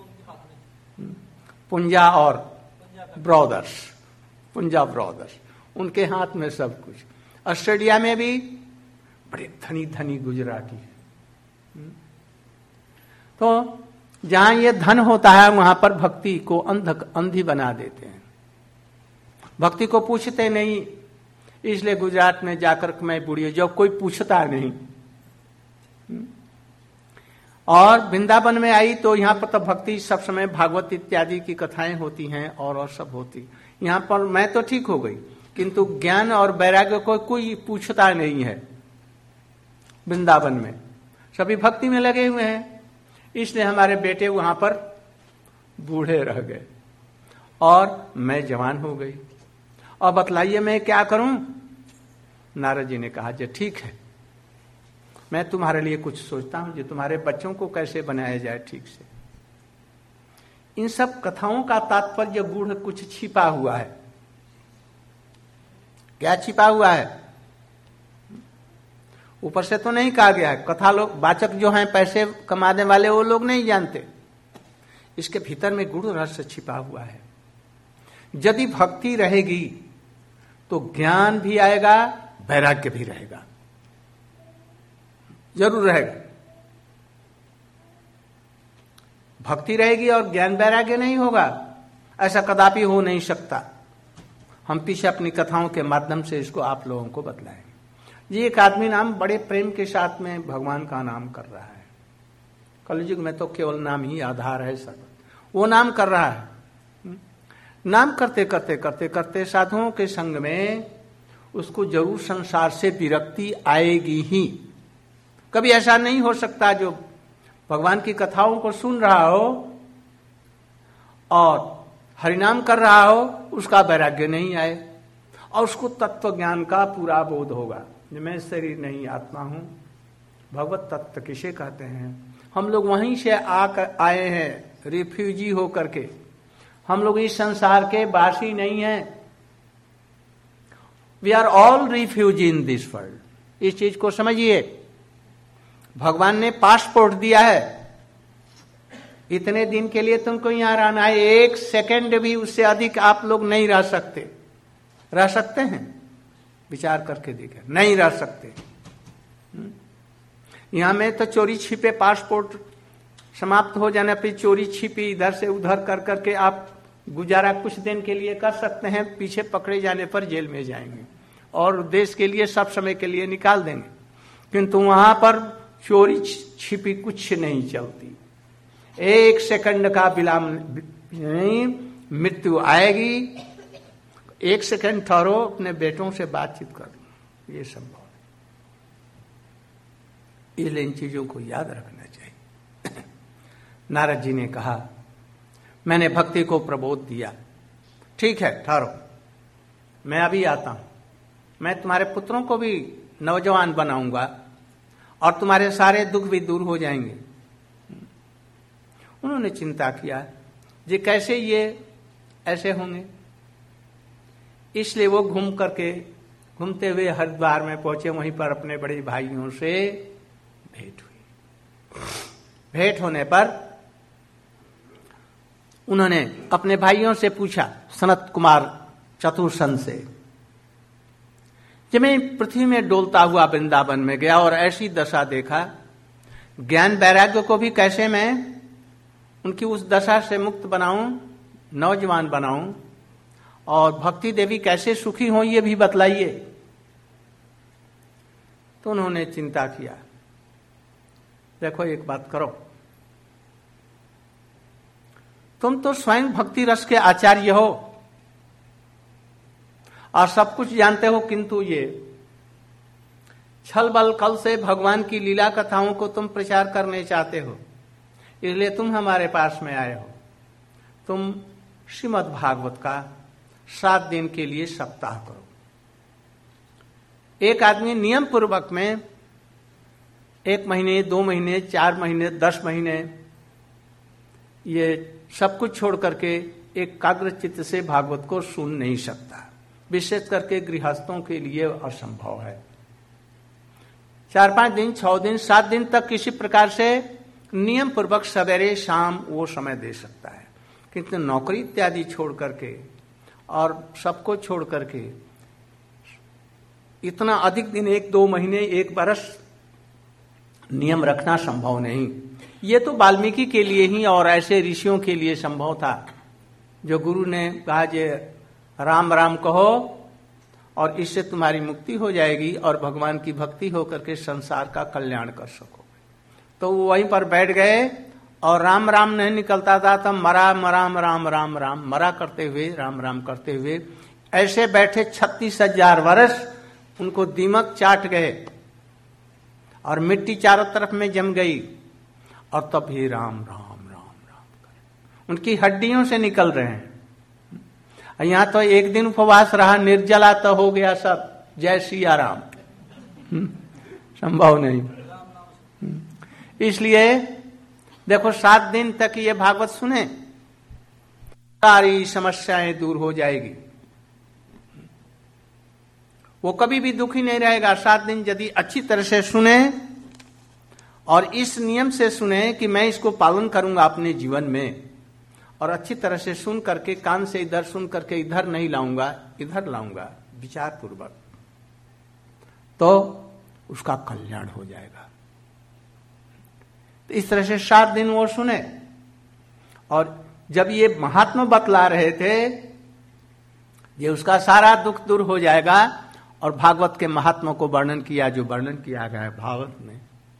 पुंजा और ब्रदर्स, पुंजा ब्रदर्स, उनके हाथ में सब कुछ। ऑस्ट्रेलिया में भी बड़े धनी धनी गुजराती है। तो जहां ये धन होता है वहां पर भक्ति को अंध अंधी बना देते हैं, भक्ति को पूछते नहीं। इसलिए गुजरात में जाकर मैं बूढ़ी, जब कोई पूछता नहीं। और वृंदावन में आई तो यहाँ पर तो भक्ति सब समय भागवत इत्यादि की कथाएं होती हैं और और सब होती। यहाँ पर मैं तो ठीक हो गई, किंतु ज्ञान और वैराग्य को कोई पूछता नहीं है। वृंदावन में सभी भक्ति में लगे हुए हैं, इसलिए हमारे बेटे वहां पर बूढ़े रह गए और मैं जवान हो गई। और बतलाइए मैं क्या करूं? नारद जी ने कहा, जे ठीक है, मैं तुम्हारे लिए कुछ सोचता हूं, जो तुम्हारे बच्चों को कैसे बनाया जाए ठीक से। इन सब कथाओं का तात्पर्य गूढ़ कुछ छिपा हुआ है। क्या छिपा हुआ है? ऊपर से तो नहीं कहा गया है, कथा लोग वाचक जो हैं पैसे कमाने वाले वो लोग नहीं जानते। इसके भीतर में गूढ़ रहस्य छिपा हुआ है। यदि भक्ति रहेगी तो ज्ञान भी आएगा, वैराग्य भी रहेगा, जरूर रहेगा। भक्ति रहेगी और ज्ञान वैराग्य नहीं होगा, ऐसा कदापि हो नहीं सकता। हम पीछे अपनी कथाओं के माध्यम से इसको आप लोगों को बतलाएंगे। ये एक आदमी नाम बड़े प्रेम के साथ में भगवान का नाम कर रहा है। कलयुग में तो केवल नाम ही आधार है सब। वो नाम कर रहा है, नाम करते करते करते करते साधुओं के संग में उसको जरूर संसार से विरक्ति आएगी ही। कभी ऐसा नहीं हो सकता जो भगवान की कथाओं को सुन रहा हो और हरिनाम कर रहा हो, उसका वैराग्य नहीं आए और उसको तत्व ज्ञान का पूरा बोध होगा। मैं शरीर नहीं आत्मा हूं। भगवत तत्व किसे कहते हैं? हम लोग वहीं से आकर आए हैं, रिफ्यूजी हो करके। हम लोग इस संसार के वासी नहीं हैं। We are all refugee in this world. इस चीज को समझिए। भगवान ने पासपोर्ट दिया है, इतने दिन के लिए तुमको यहां रहना है, एक सेकंड भी उससे अधिक आप लोग नहीं रह सकते। रह सकते हैं? विचार करके देखें, नहीं रह सकते। यहां में तो चोरी छिपे पासपोर्ट समाप्त हो जाने पर चोरी छिपी इधर से उधर कर करके आप गुजारा कुछ दिन के लिए कर सकते हैं, पीछे पकड़े जाने पर जेल में जाएंगे और देश के लिए सब समय के लिए निकाल देंगे। किंतु वहां पर चोरी छिपी कुछ नहीं चलती। एक सेकंड का विलंब नहीं, मृत्यु आएगी। एक सेकंड ठहरो, अपने बेटों से बातचीत करो, ये संभव है। इसलिए इन चीजों को याद रखना चाहिए। नारद जी ने कहा, मैंने भक्ति को प्रबोध दिया, ठीक है ठहरो, मैं अभी आता हूं। मैं तुम्हारे पुत्रों को भी नौजवान बनाऊंगा और तुम्हारे सारे दुख भी दूर हो जाएंगे। उन्होंने चिंता किया, जी कैसे ये ऐसे होंगे। इसलिए वो घूम करके घूमते हुए हरिद्वार में पहुंचे। वहीं पर अपने बड़े भाइयों से भेंट हुई। भेंट होने पर उन्होंने अपने भाइयों से पूछा, सनत कुमार चतुर्सन से, जब मैं पृथ्वी में डोलता हुआ वृंदावन में गया और ऐसी दशा देखा, ज्ञान वैराग्य को भी कैसे मैं उनकी उस दशा से मुक्त बनाऊं, नौजवान बनाऊं, और भक्ति देवी कैसे सुखी हो ये भी बतलाइए। तो उन्होंने चिंता किया, देखो एक बात करो, तुम तो स्वयं भक्ति रस के आचार्य हो और सब कुछ जानते हो, किंतु ये छल बल कल से भगवान की लीला कथाओं को तुम प्रचार करने चाहते हो, इसलिए तुम हमारे पास में आए हो। तुम श्रीमद् भागवत का सात दिन के लिए सप्ताह करो। एक आदमी नियम पूर्वक में एक महीने, दो महीने, चार महीने, दस महीने ये सब कुछ छोड़ करके एकाग्र चित्त से भागवत को सुन नहीं सकता। विशेष करके गृहस्थों के लिए असंभव है। चार पांच दिन, छह दिन, सात दिन तक किसी प्रकार से नियम पूर्वक सवेरे शाम वो समय दे सकता है, किंतु नौकरी इत्यादि छोड़ करके और सबको छोड़ करके इतना अधिक दिन, एक दो महीने, एक बरस नियम रखना संभव नहीं। ये तो वाल्मीकि के लिए ही और ऐसे ऋषियों के लिए संभव था, जो गुरु ने कहा जे राम राम कहो और इससे तुम्हारी मुक्ति हो जाएगी और भगवान की भक्ति होकर के संसार का कल्याण कर सकोगे। तो वो वहीं पर बैठ गए और राम राम नहीं निकलता था, तब मरा मराम राम राम राम मरा करते हुए, राम राम करते हुए ऐसे बैठे छत्तीस हजार वर्ष उनको दीमक चाट गए और मिट्टी चारों तरफ में जम गई और तब ही राम राम राम राम करे उनकी हड्डियों से निकल रहे हैं। यहां तो एक दिन उपवास रहा, निर्जला तो हो गया सब, जय सिया राम, संभव नहीं। इसलिए देखो सात दिन तक ये भागवत सुने, सारी समस्याएं दूर हो जाएगी, वो कभी भी दुखी नहीं रहेगा। सात दिन यदि अच्छी तरह से सुने और इस नियम से सुने कि मैं इसको पालन करूंगा अपने जीवन में, और अच्छी तरह से सुन करके, कान से इधर सुन करके इधर नहीं लाऊंगा, इधर लाऊंगा विचार पूर्वक, तो उसका कल्याण हो जाएगा। तो इस तरह से सात दिन वो सुने, और जब ये महात्मा बतला रहे थे ये उसका सारा दुख दूर हो जाएगा, और भागवत के महात्मा को वर्णन किया जो वर्णन किया गया है भागवत में।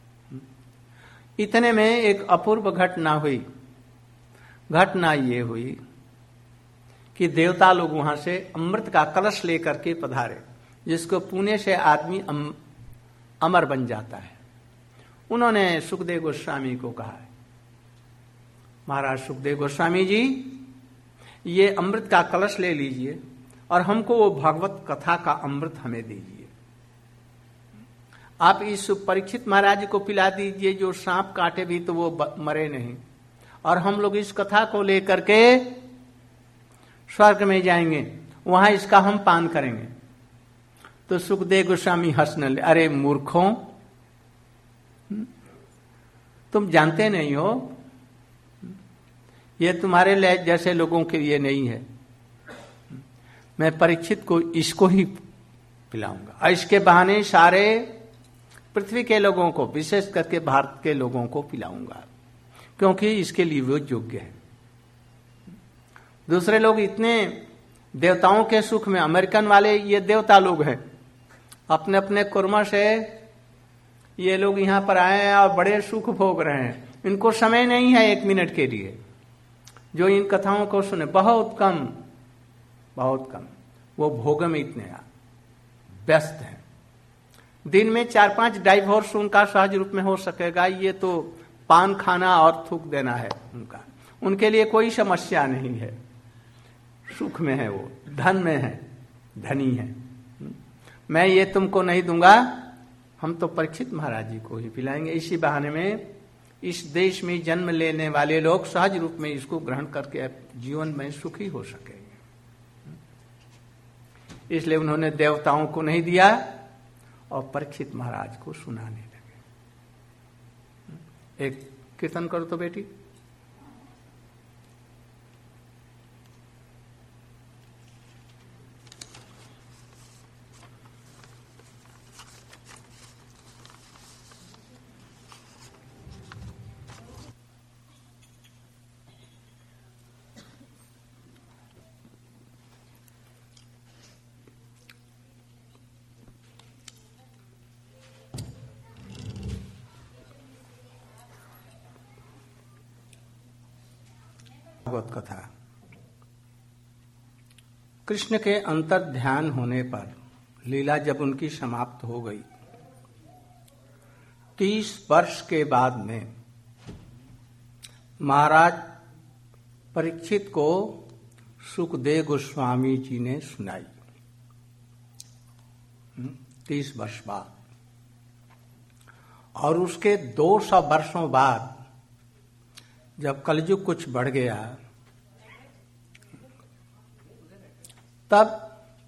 इतने में एक अपूर्व घटना हुई। घटना ये हुई कि देवता लोग वहां से अमृत का कलश लेकर के पधारे, जिसको पीने से आदमी अम, अमर बन जाता है। उन्होंने सुखदेव गोस्वामी को कहा, महाराज सुखदेव गोस्वामी जी, ये अमृत का कलश ले लीजिए और हमको वो भागवत कथा का अमृत हमें दीजिए। आप इस परीक्षित महाराज को पिला दीजिए, जो सांप काटे भी तो वो मरे नहीं, और हम लोग इस कथा को लेकर के स्वर्ग में जाएंगे, वहां इसका हम पान करेंगे। तो सुखदेव गोस्वामी हंसने लगे, अरे मूर्खों, तुम जानते नहीं हो, ये तुम्हारे लिए जैसे लोगों के लिए नहीं है। मैं परीक्षित को इसको ही पिलाऊंगा, और इसके बहाने सारे पृथ्वी के लोगों को, विशेष करके भारत के लोगों को पिलाऊंगा, क्योंकि इसके लिए वो योग्य है। दूसरे लोग इतने देवताओं के सुख में, अमेरिकन वाले ये देवता लोग हैं, अपने अपने कर्म से ये लोग यहां पर आए हैं और बड़े सुख भोग रहे हैं। इनको समय नहीं है एक मिनट के लिए जो इन कथाओं को सुने, बहुत कम बहुत कम, वो भोग में इतने व्यस्त हैं। दिन में चार पांच डाइवोर्स उनका सहज रूप में हो सकेगा, ये तो पान खाना और थूक देना है उनका। उनके लिए कोई समस्या नहीं है, सुख में है, वो धन में है, धनी है। मैं ये तुमको नहीं दूंगा, हम तो परीक्षित महाराज जी को ही पिलाएंगे। इसी बहाने में इस देश में जन्म लेने वाले लोग सहज रूप में इसको ग्रहण करके जीवन में सुखी हो सकेंगे। इसलिए उन्होंने देवताओं को नहीं दिया और परीक्षित महाराज को सुनाने लगे। एक कीर्तन करो तो बेटी। भागवत कथा। कृष्ण के अंतर ध्यान होने पर लीला जब उनकी समाप्त हो गई, तीस वर्ष के बाद में महाराज परीक्षित को सुखदेव गोस्वामी जी ने सुनाई। तीस वर्ष बाद, और उसके दो सौ वर्षों बाद जब कलयुग कुछ बढ़ गया, तब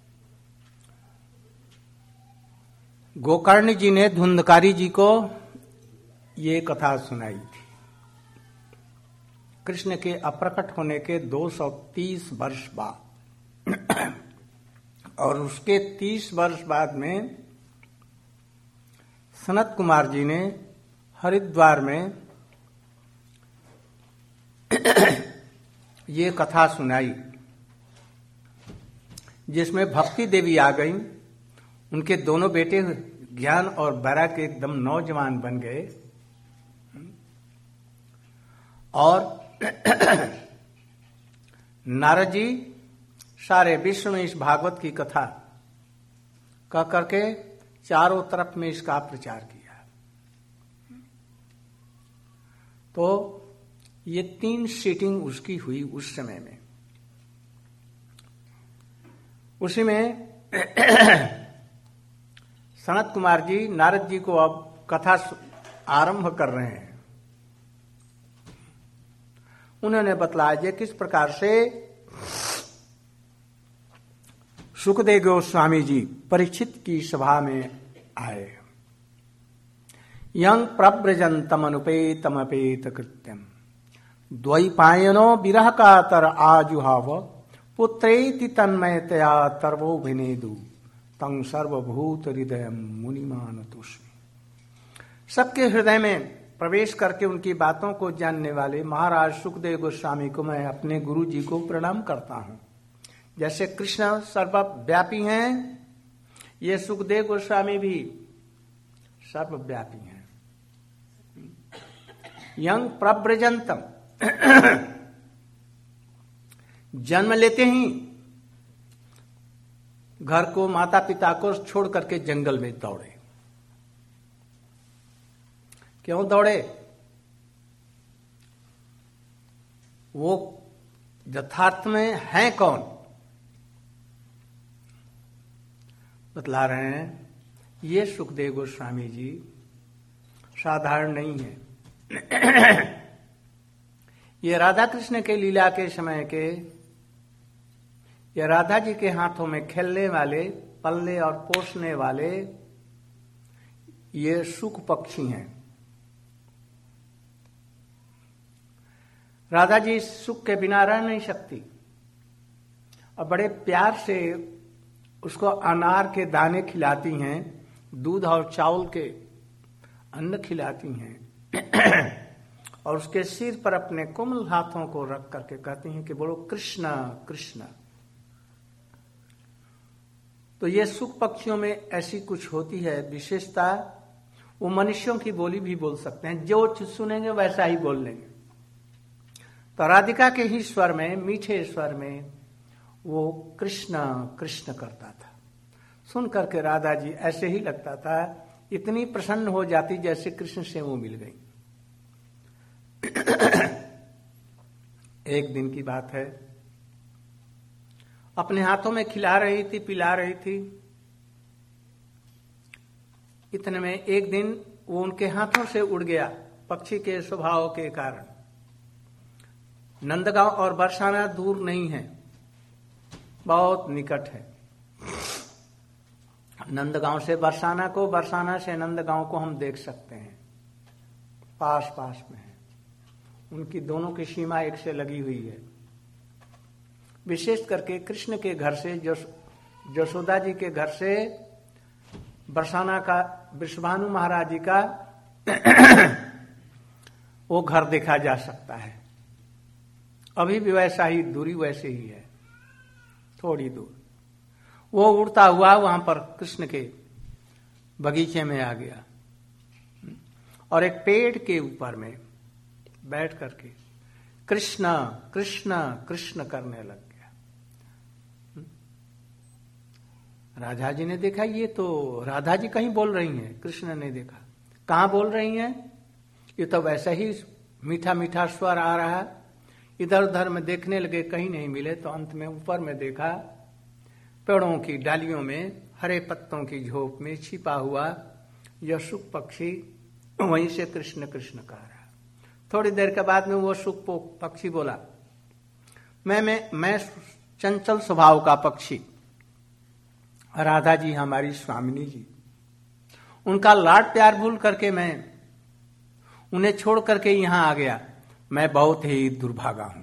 गोकर्ण जी ने धुंधकारी जी को ये कथा सुनाई थी। कृष्ण के अप्रकट होने के दो सौ तीस वर्ष बाद, और उसके तीस वर्ष बाद में सनत कुमार जी ने हरिद्वार में ये कथा सुनाई, जिसमें भक्ति देवी आ गई। उनके दोनों बेटे ज्ञान और बैरा के एकदम नौजवान बन गए। और नारद जी सारे विश्व में इस भागवत की कथा कह करके चारों तरफ में इसका प्रचार किया। तो ये तीन सीटिंग उसकी हुई उस समय में। उसी में सनत कुमार जी नारद जी को अब कथा आरंभ कर रहे हैं। उन्होंने बतलाया किस प्रकार से सुखदेव गोस्वामी जी परीक्षित की सभा में आए। यं प्रव्रजंतम अनुपेतम अपेत कृत्यम द्वैपायनो विरह कातर आजुहाव पुत्रेति तन्मयतया तर्वोभिनेदु तं सर्वभूत हृदय मुनिमान तुष्मि। सबके हृदय में प्रवेश करके उनकी बातों को जानने वाले महाराज सुखदेव गोस्वामी को मैं अपने गुरु जी को प्रणाम करता हूं। जैसे कृष्ण सर्वव्यापी हैं, ये सुखदेव गोस्वामी भी सर्वव्यापी हैं। यंग प्रव्रजंतम जन्म लेते ही घर को माता पिता को छोड़ करके जंगल में दौड़े। क्यों दौड़े? वो यथार्थ में हैं कौन? बतला रहे हैं ये सुखदेव गोस्वामी जी साधारण नहीं है। ये राधा कृष्ण के लीला के समय के ये राधा जी के हाथों में खेलने वाले, पलने और पोसने वाले ये सुख पक्षी हैं। राधा जी सुख के बिना रह नहीं सकती और बड़े प्यार से उसको अनार के दाने खिलाती हैं, दूध और चावल के अन्न खिलाती हैं और उसके सिर पर अपने कोमल हाथों को रख करके कहती हैं कि बोलो कृष्णा कृष्णा। तो ये सुख पक्षियों में ऐसी कुछ होती है विशेषता, वो मनुष्यों की बोली भी बोल सकते हैं, जो सुनेंगे वैसा ही बोल लेंगे। तो राधिका के ही स्वर में, मीठे स्वर में वो कृष्ण कृष्ण करता था। सुन करके राधा जी ऐसे ही लगता था, इतनी प्रसन्न हो जाती जैसे कृष्ण से वो मिल गई। एक दिन की बात है, अपने हाथों में खिला रही थी, पिला रही थी। इतने में एक दिन वो उनके हाथों से उड़ गया, पक्षी के स्वभाव के कारण। नंदगांव और बरसाना दूर नहीं है, बहुत निकट है। नंदगांव से बरसाना को, बरसाना से नंदगांव को हम देख सकते हैं, पास पास में है। उनकी दोनों की सीमा एक से लगी हुई है। विशेष करके कृष्ण के घर से, जशोदा जी के घर से बरसाना का, वृषभानु महाराज जी का वो घर देखा जा सकता है। अभी भी वैसा ही, दूरी वैसे ही है, थोड़ी दूर। वो उड़ता हुआ वहां पर कृष्ण के बगीचे में आ गया और एक पेड़ के ऊपर में बैठ करके कृष्ण कृष्ण कृष्ण करने लग गया। राधा जी ने देखा, ये तो राधा जी कहीं बोल रही हैं। कृष्ण ने देखा, कहां बोल रही हैं? ये तो वैसा ही मीठा मीठा स्वर आ रहा। इधर उधर में देखने लगे, कहीं नहीं मिले। तो अंत में ऊपर में देखा, पेड़ों की डालियों में, हरे पत्तों की झोप में छिपा हुआ यह सुख पक्षी वहीं से कृष्ण कृष्ण कह रहा। थोड़ी देर के बाद में वो सुख पक्षी बोला, मैं मैं मैं चंचल स्वभाव का पक्षी, राधा जी हमारी स्वामिनी जी, उनका लाड प्यार भूल करके मैं उन्हें छोड़ करके यहां आ गया। मैं बहुत ही दुर्भागा हूं,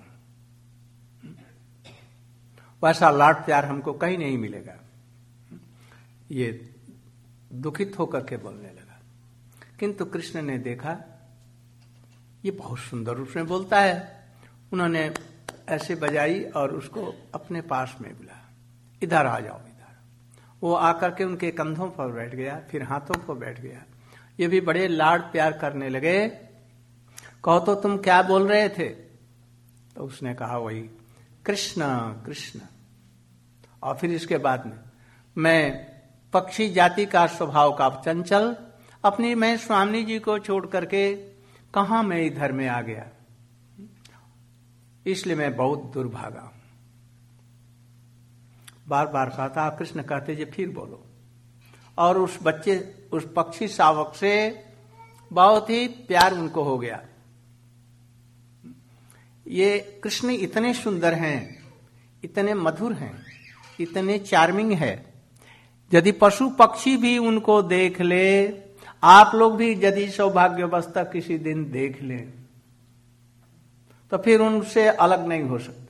वैसा लाड प्यार हमको कहीं नहीं मिलेगा। ये दुखित होकर के बोलने लगा। किंतु कृष्ण ने देखा ये बहुत सुंदर रूप में बोलता है। उन्होंने ऐसे बजाई और उसको अपने पास में बुला, इधर आ जाओ, इधर। वो आकर के उनके कंधों पर बैठ गया, फिर हाथों पर बैठ गया। ये भी बड़े लाड प्यार करने लगे। कहो तो तुम क्या बोल रहे थे? तो उसने कहा वही कृष्ण कृष्ण। और फिर इसके बाद में मैं पक्षी जाति का स्वभाव का चंचल, अपनी मैं स्वामी जी को छोड़ करके कहां मैं इधर में आ गया, इसलिए मैं बहुत दुर्भागा हूं। बार बार कहता, कृष्ण कहते जी फिर बोलो। और उस बच्चे, उस पक्षी शावक से बहुत ही प्यार उनको हो गया। ये कृष्ण इतने सुंदर हैं, इतने मधुर हैं, इतने चार्मिंग है, यदि पशु पक्षी भी उनको देख ले, आप लोग भी यदि सौभाग्यवस्था किसी दिन देख लें तो फिर उनसे अलग नहीं हो सकते।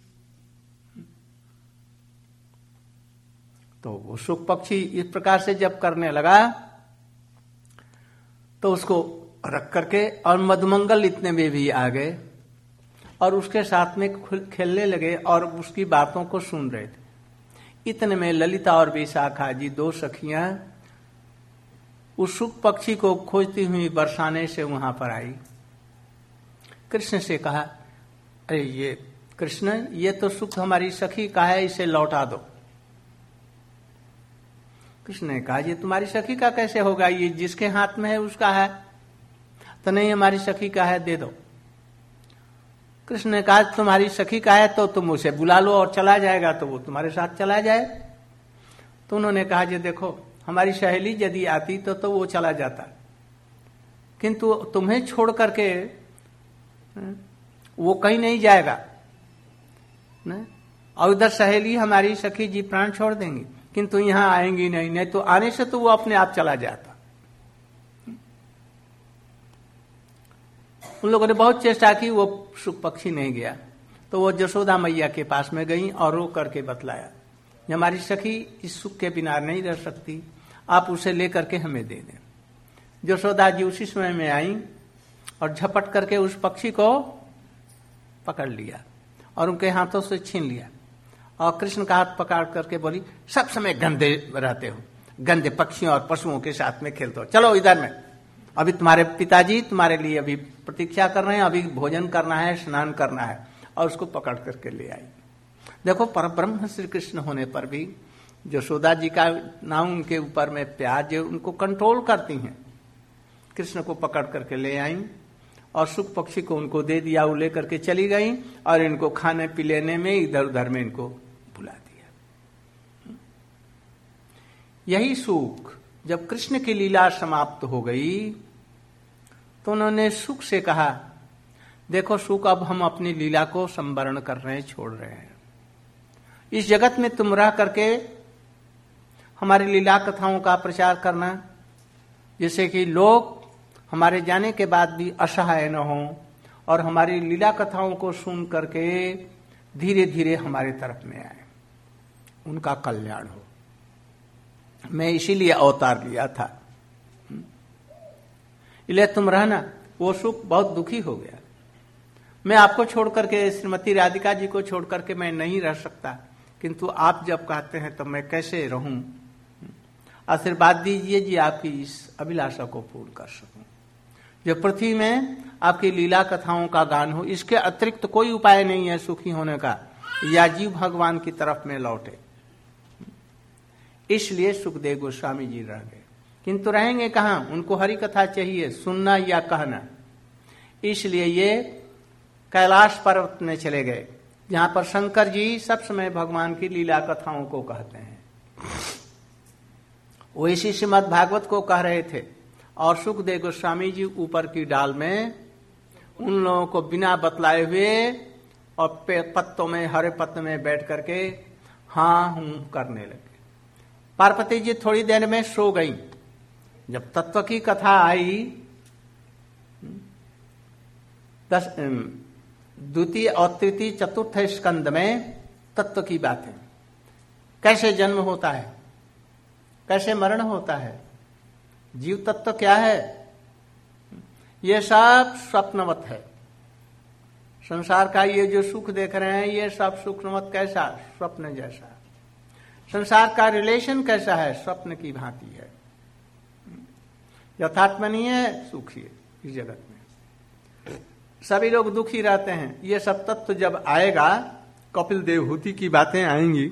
तो वो सुख पक्षी इस प्रकार से जब करने लगा तो उसको रख करके, और मधुमंगल इतने में भी आ गए और उसके साथ में खेलने लगे और उसकी बातों को सुन रहे थे। इतने में ललिता और विशाखा जी दो सखियां उस सुख पक्षी को खोजती हुई बरसाने से वहां पर आई। कृष्ण से कहा, अरे ये कृष्ण, ये तो सुख हमारी सखी का है, इसे लौटा दो। कृष्ण ने कहा, ये तुम्हारी सखी का कैसे होगा, ये जिसके हाथ में है उसका है। तो नहीं, हमारी सखी का है, दे दो। कृष्ण ने कहा, तुम्हारी सखी का है तो तुम उसे बुला लो और चला जाएगा, तो वो तुम्हारे साथ चला जाए। तो उन्होंने कहा, जी देखो, हमारी सहेली यदि आती तो तो वो चला जाता, किंतु तुम्हें छोड़ करके वो कहीं नहीं जाएगा न? और उधर सहेली हमारी सखी जी प्राण छोड़ देंगी, किंतु यहां आएंगी नहीं, नहीं तो आने से तो वो अपने आप चला जाता। उन लोगों ने बहुत चेष्टा की, वो सुख पक्षी नहीं गया। तो वो यशोदा मैया के पास में गई और रो करके बतलाया, हमारी सखी इस सुख के बिना नहीं रह सकती, आप उसे लेकर के हमें दे दें। यशोदा जी उसी समय में आई और झपट करके उस पक्षी को पकड़ लिया और उनके हाथों से छीन लिया और कृष्ण का हाथ पकड़ करके बोली, सब समय गंदे रहते हो, गंदे पक्षियों और पशुओं के साथ में खेलते हो, चलो इधर में, अभी तुम्हारे पिताजी तुम्हारे लिए अभी प्रतीक्षा कर रहे हैं, अभी भोजन करना है, स्नान करना है। और उसको पकड़ करके ले आई। देखो, परब्रह्म श्री कृष्ण होने पर भी यशोदा जी का नाम उनके ऊपर में प्यार जो उनको कंट्रोल करती हैं। कृष्ण को पकड़ करके ले आई और सुख पक्षी को उनको दे दिया, वो लेकर के चली गई और इनको खाने पिलाने में इधर उधर में इनको बुला दिया। यही सुख जब कृष्ण की लीला समाप्त हो गई तो उन्होंने सुख से कहा, देखो सुख, अब हम अपनी लीला को संवरण कर रहे हैं, छोड़ रहे हैं। इस जगत में तुम रह करके हमारी लीला कथाओं का प्रचार करना, जिससे कि लोग हमारे जाने के बाद भी असहाय न हो और हमारी लीला कथाओं को सुन करके धीरे धीरे हमारे तरफ में आए, उनका कल्याण हो। मैं इसीलिए अवतार लिया था, इसलिए तुम रहना। वो सुख बहुत दुखी हो गया, मैं आपको छोड़ करके, श्रीमती राधिका जी को छोड़ करके मैं नहीं रह सकता, किंतु आप जब कहते हैं तो मैं कैसे रहूं। आशीर्वाद दीजिए जी, आपकी इस अभिलाषा को पूर्ण कर सकूं, जो पृथ्वी में आपकी लीला कथाओं का गान हो। इसके अतिरिक्त तो कोई उपाय नहीं है सुखी होने का, या जीव भगवान की तरफ में लौटे। इसलिए सुखदेव गोस्वामी जी रह गए, किंतु रहेंगे कहां, उनको हरि कथा चाहिए, सुनना या कहना। इसलिए ये कैलाश पर्वत में चले गए, जहां पर शंकर जी सब समय भगवान की लीला कथाओं को कहते हैं। वो इसी श्रीमद् भागवत को कह रहे थे और सुखदेव गोस्वामी जी ऊपर की डाल में उन लोगों को बिना बतलाए हुए और पत्तों में, हरे पत्ते में बैठ करके हाँ हूं करने लगे। पार्वती जी थोड़ी देर में सो गई। जब तत्व की कथा आई, दस द्वितीय और तृतीय चतुर्थ स्कंद में तत्व की बातें, कैसे जन्म होता है, कैसे मरण होता है, जीव तत्व क्या है, ये सब स्वप्नवत है। संसार का ये जो सुख देख रहे हैं, ये सब सुखनवत कैसा, स्वप्न जैसा। संसार का रिलेशन कैसा है, स्वप्न की भांति है, यथार्थ में नहीं है, सुखी है इस जगत में। सभी लोग दुखी रहते हैं। ये सब तत्व जब आएगा, कपिल देवहूति की बातें आएंगी,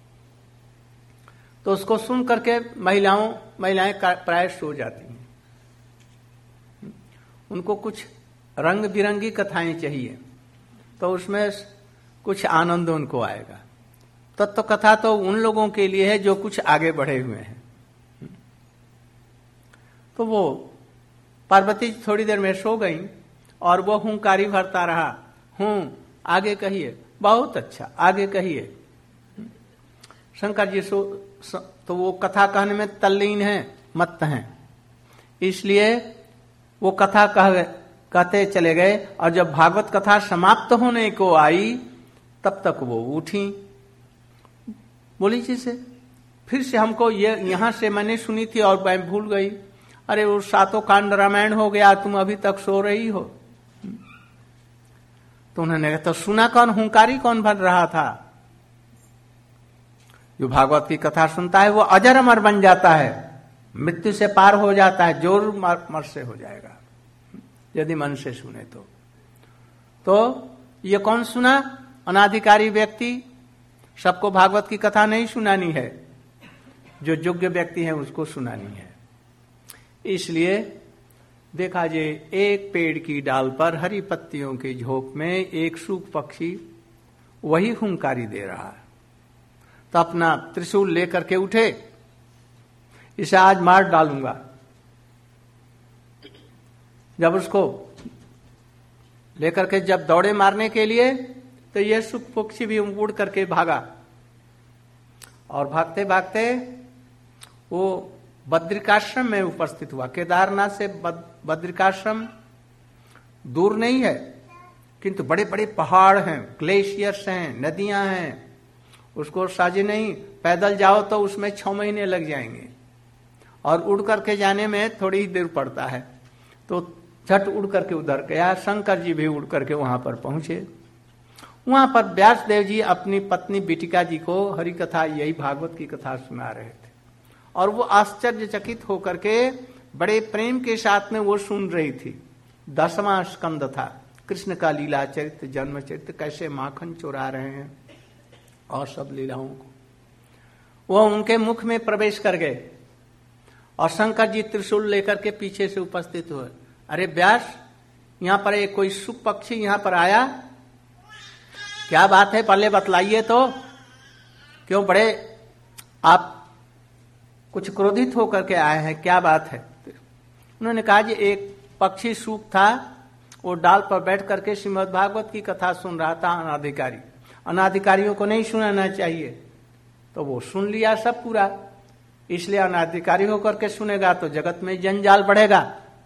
तो उसको सुन करके महिलाओं महिलाएं प्राय सो जाती हैं। उनको कुछ रंग बिरंगी कथाएं चाहिए, तो उसमें कुछ आनंद उनको आएगा। तत्व कथा तो उन लोगों के लिए है जो कुछ आगे बढ़े हुए हैं। तो वो पार्वती थोड़ी देर में सो गई और वो हुंकारी भरता रहा, हूं आगे कहिए, बहुत अच्छा आगे कहिए। शंकर जी सो तो वो कथा कहने में तल्लीन है, मत्त हैं, इसलिए वो कथा कह कहते चले गए। और जब भागवत कथा समाप्त होने को आई, तब तक वो उठी, बोली जी से फिर से हमको ये यहां से मैंने सुनी थी और मैं भूल गई। अरे वो सातों कांड रामायण हो गया, तुम अभी तक सो रही हो। तो उन्होंने कहा तो सुना कौन, हुंकारी कौन भर रहा था? जो भागवत की कथा सुनता है वो अजर अमर बन जाता है, मृत्यु से पार हो जाता है, जोर मर से हो जाएगा यदि मन से सुने तो। तो ये कौन सुना? अनाधिकारी व्यक्ति। सबको भागवत की कथा नहीं सुनानी है, जो योग्य व्यक्ति है उसको सुनानी है। इसलिए देखा जे एक पेड़ की डाल पर हरी पत्तियों के झोंक में एक सूख पक्षी वही हुंकारी दे रहा है। तो अपना त्रिशूल लेकर के उठे, इसे आज मार डालूंगा। जब उसको लेकर के जब दौड़े मारने के लिए, तो यह सूख पक्षी भी उड़ करके भागा और भागते भागते वो बद्रिकाश्रम में उपस्थित हुआ। केदारनाथ से बद्रिकाश्रम दूर नहीं है, किंतु बड़े बड़े पहाड़ हैं, ग्लेशियर्स हैं, नदियां हैं, उसको साझे नहीं। पैदल जाओ तो उसमें छह महीने लग जाएंगे और उड़ करके जाने में थोड़ी ही देर पड़ता है। तो झट उड़ करके उधर गया। शंकर जी भी उड़ करके वहां पर पहुंचे। वहां पर व्यास देव जी अपनी पत्नी बिटिका जी को हरि कथा, यही भागवत की कथा सुना रहे थे और वो आश्चर्यचकित होकर के बड़े प्रेम के साथ में वो सुन रही थी। दसवां स्कंद था, कृष्ण का लीला चरित्र, जन्म चरित्र, कैसे माखन चुरा रहे हैं और सब लीलाओं को। वो उनके मुख में प्रवेश कर गए और शंकर जी त्रिशूल लेकर के पीछे से उपस्थित हुए। अरे व्यास, यहां पर एक कोई सुख पक्षी यहां पर आया, क्या बात है, पहले बतलाइए तो। क्यों बड़े आप कुछ क्रोधित होकर के आए हैं, क्या बात है? उन्होंने कहा जी एक पक्षी सूख था, वो डाल पर बैठ करके श्रीमद् भागवत की कथा सुन रहा था। अनाधिकारी, अनाधिकारियों को नहीं सुनाना चाहिए, तो वो सुन लिया सब पूरा। इसलिए अनाधिकारी होकर के सुनेगा तो जगत में जंजाल बढ़ेगा।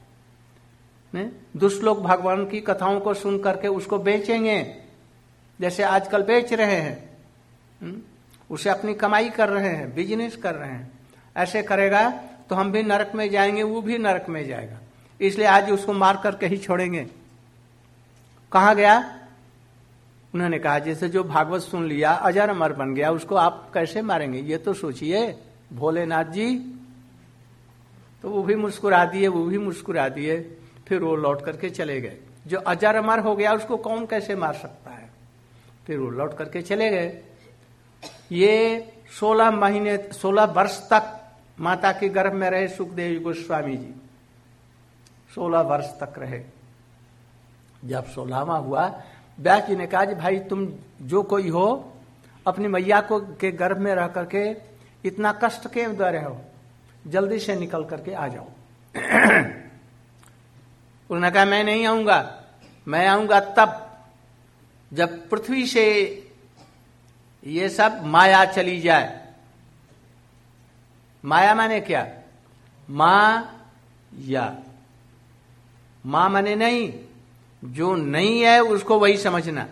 दुष्ट लोग भगवान की कथाओं को सुन करके उसको बेचेंगे, जैसे आजकल बेच रहे हैं, उसे अपनी कमाई कर रहे हैं, बिजनेस कर रहे हैं। ऐसे करेगा तो हम भी नरक में जाएंगे, वो भी नरक में जाएगा। इसलिए आज उसको मार करके ही छोड़ेंगे। कहा गया? उन्होंने कहा जैसे जो भागवत सुन लिया अजर अमर बन गया, उसको आप कैसे मारेंगे? ये तो सोचिए भोलेनाथ जी। तो वो भी मुस्कुरा दिए, वो भी मुस्कुरा दिए। फिर वो लौट करके चले गए। जो अजर अमर हो गया उसको कौन कैसे मार सकता है? फिर वो लौट करके चले गए। ये सोलह महीने सोलह वर्ष तक माता के गर्भ में रहे सुखदेव गोस्वामी जी। सोलह वर्ष तक रहे। जब सोलहवां हुआ, व्यास जी ने कहा जी भाई तुम जो कोई हो, अपनी मैया को के गर्भ में रह करके इतना कष्ट क्यों दे रहे हो, जल्दी से निकल करके आ जाओ। उन्होंने कहा मैं नहीं आऊंगा, मैं आऊंगा तब जब पृथ्वी से ये सब माया चली जाए। माया माने क्या? माया, मां माने नहीं, जो नहीं है उसको वही समझना।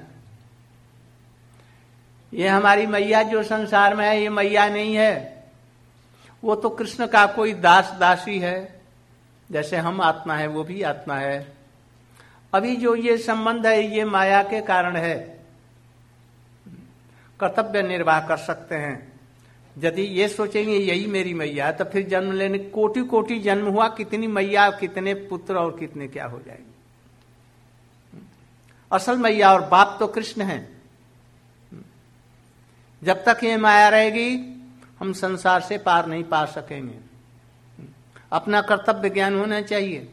ये हमारी मैया जो संसार में है, ये मैया नहीं है, वो तो कृष्ण का कोई दास दासी है। जैसे हम आत्मा है, वो भी आत्मा है। अभी जो ये संबंध है ये माया के कारण है। कर्तव्य निर्वाह कर सकते हैं। यदि ये सोचेंगे यही मेरी मैया, तो फिर जन्म लेने कोटि कोटि जन्म हुआ, कितनी मैया, कितने पुत्र और कितने क्या हो जाएंगे। असल मैया और बाप तो कृष्ण है। जब तक ये माया रहेगी हम संसार से पार नहीं पा सकेंगे। अपना कर्तव्य ज्ञान होना चाहिए।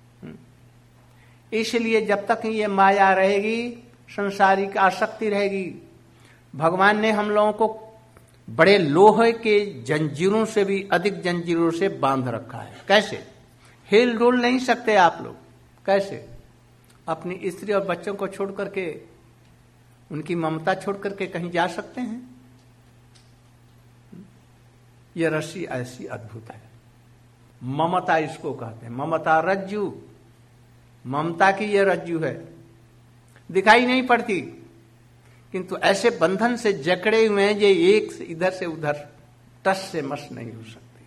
इसलिए जब तक ये माया रहेगी, संसारिक आसक्ति रहेगी। भगवान ने हम लोगों को बड़े लोहे के जंजीरों से भी अधिक जंजीरों से बांध रखा है। कैसे? हिल डुल नहीं सकते आप लोग। कैसे? अपनी स्त्री और बच्चों को छोड़ करके, उनकी ममता छोड़ करके कहीं जा सकते हैं? यह रस्सी ऐसी अद्भुत है। ममता इसको कहते हैं। ममता रज्जु, ममता की यह रज्जु है, दिखाई नहीं पड़ती, किंतु ऐसे बंधन से जकड़े हुए हैं ये एक से इधर से उधर टस से मस नहीं हो सकती।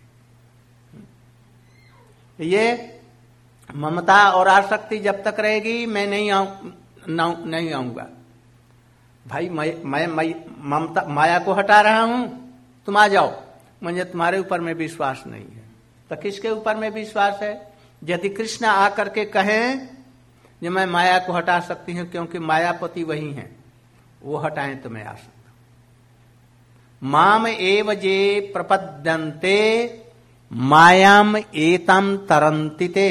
ये ममता और आसक्ति जब तक रहेगी मैं नहीं आऊं नहीं आऊंगा। भाई मैं मैं, मैं ममता माया को हटा रहा हूं, तुम आ जाओ, मुझे तुम्हारे ऊपर में विश्वास नहीं है। तो किसके ऊपर में विश्वास है? यदि कृष्ण आकर के कहें कि मैं माया को हटा सकती हूं क्योंकि मायापति वही हैं, वो हटाएं तो मैं आ सकता हूं। माम एव जे प्रपद्यन्ते मायाम एतम तरंतिते।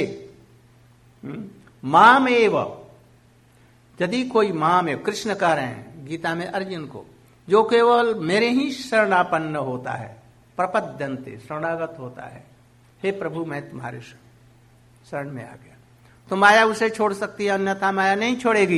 माम एव, यदि कोई माम एव, कृष्ण कह रहे हैं गीता में अर्जुन को, जो केवल मेरे ही शरणापन्न होता है, प्रपद्यन्ते शरणागत होता है, हे प्रभु मैं तुम्हारे शरण में आ गया, तो माया उसे छोड़ सकती है, अन्यथा माया नहीं छोड़ेगी।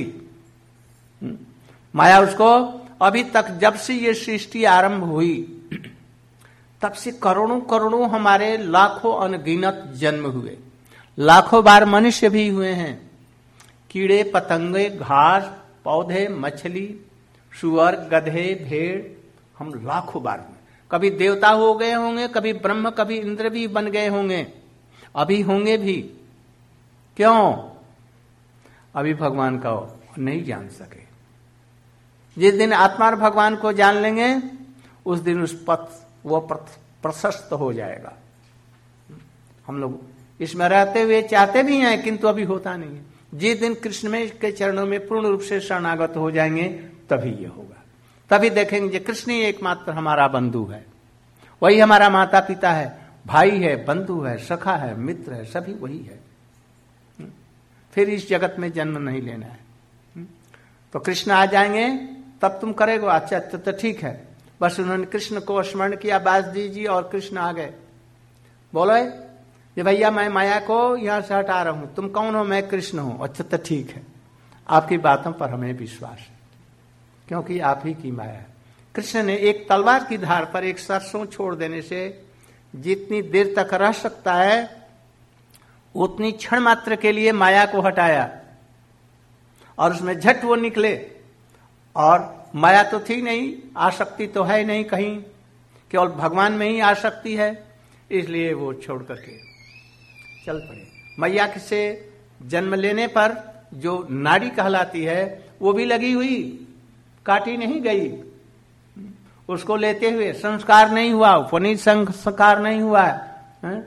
माया उसको अभी तक, जब से ये सृष्टि आरंभ हुई तब से करोड़ों करोड़ों हमारे लाखों अनगिनत जन्म हुए, लाखों बार मनुष्य भी हुए हैं, कीड़े पतंगे, घास पौधे, मछली, सुअर, गधे, भेड़, हम लाखों बार हुए। कभी देवता हो गए होंगे, कभी ब्रह्म, कभी इंद्र भी बन गए होंगे, अभी होंगे भी। क्यों? अभी भगवान का नहीं जान सके। जिस दिन आत्मा और भगवान को जान लेंगे उस दिन उस पथ वो पथ प्रशस्त हो जाएगा। हम लोग इसमें रहते हुए चाहते भी हैं किंतु अभी होता नहीं है। जिस दिन कृष्ण में के चरणों में पूर्ण रूप से शरणागत हो जाएंगे तभी ये होगा। तभी देखेंगे कृष्ण ही एकमात्र हमारा बंधु है, वही हमारा माता पिता है, भाई है, बंधु है, सखा है, मित्र है, सभी वही है। फिर इस जगत में जन्म नहीं लेना है। तो कृष्ण आ जाएंगे तब तुम करेगो। अच्छा तो ठीक है। बस उन्होंने कृष्ण को स्मरण किया, बासुदेव जी, और कृष्ण आ गए। बोलो ये भैया मैं माया को यहां से हटा रहा हूं, तुम कौन हो? मैं कृष्ण हूं। अच्छा तो ठीक है, आपकी बातों पर हमें विश्वास है क्योंकि आप ही की माया है। कृष्ण ने एक तलवार की धार पर एक सरसों छोड़ देने से जितनी देर तक रह सकता है उतनी क्षण मात्र के लिए माया को हटाया और उसमें झट वो निकले। और माया तो थी नहीं, आसक्ति तो है नहीं कहीं, केवल भगवान में ही आसक्ति है, इसलिए वो छोड़ करके चल पड़े। मैया से जन्म लेने पर जो नाड़ी कहलाती है वो भी लगी हुई, काटी नहीं गई। उसको लेते हुए संस्कार नहीं हुआ, उपनीत संस्कार नहीं हुआ है।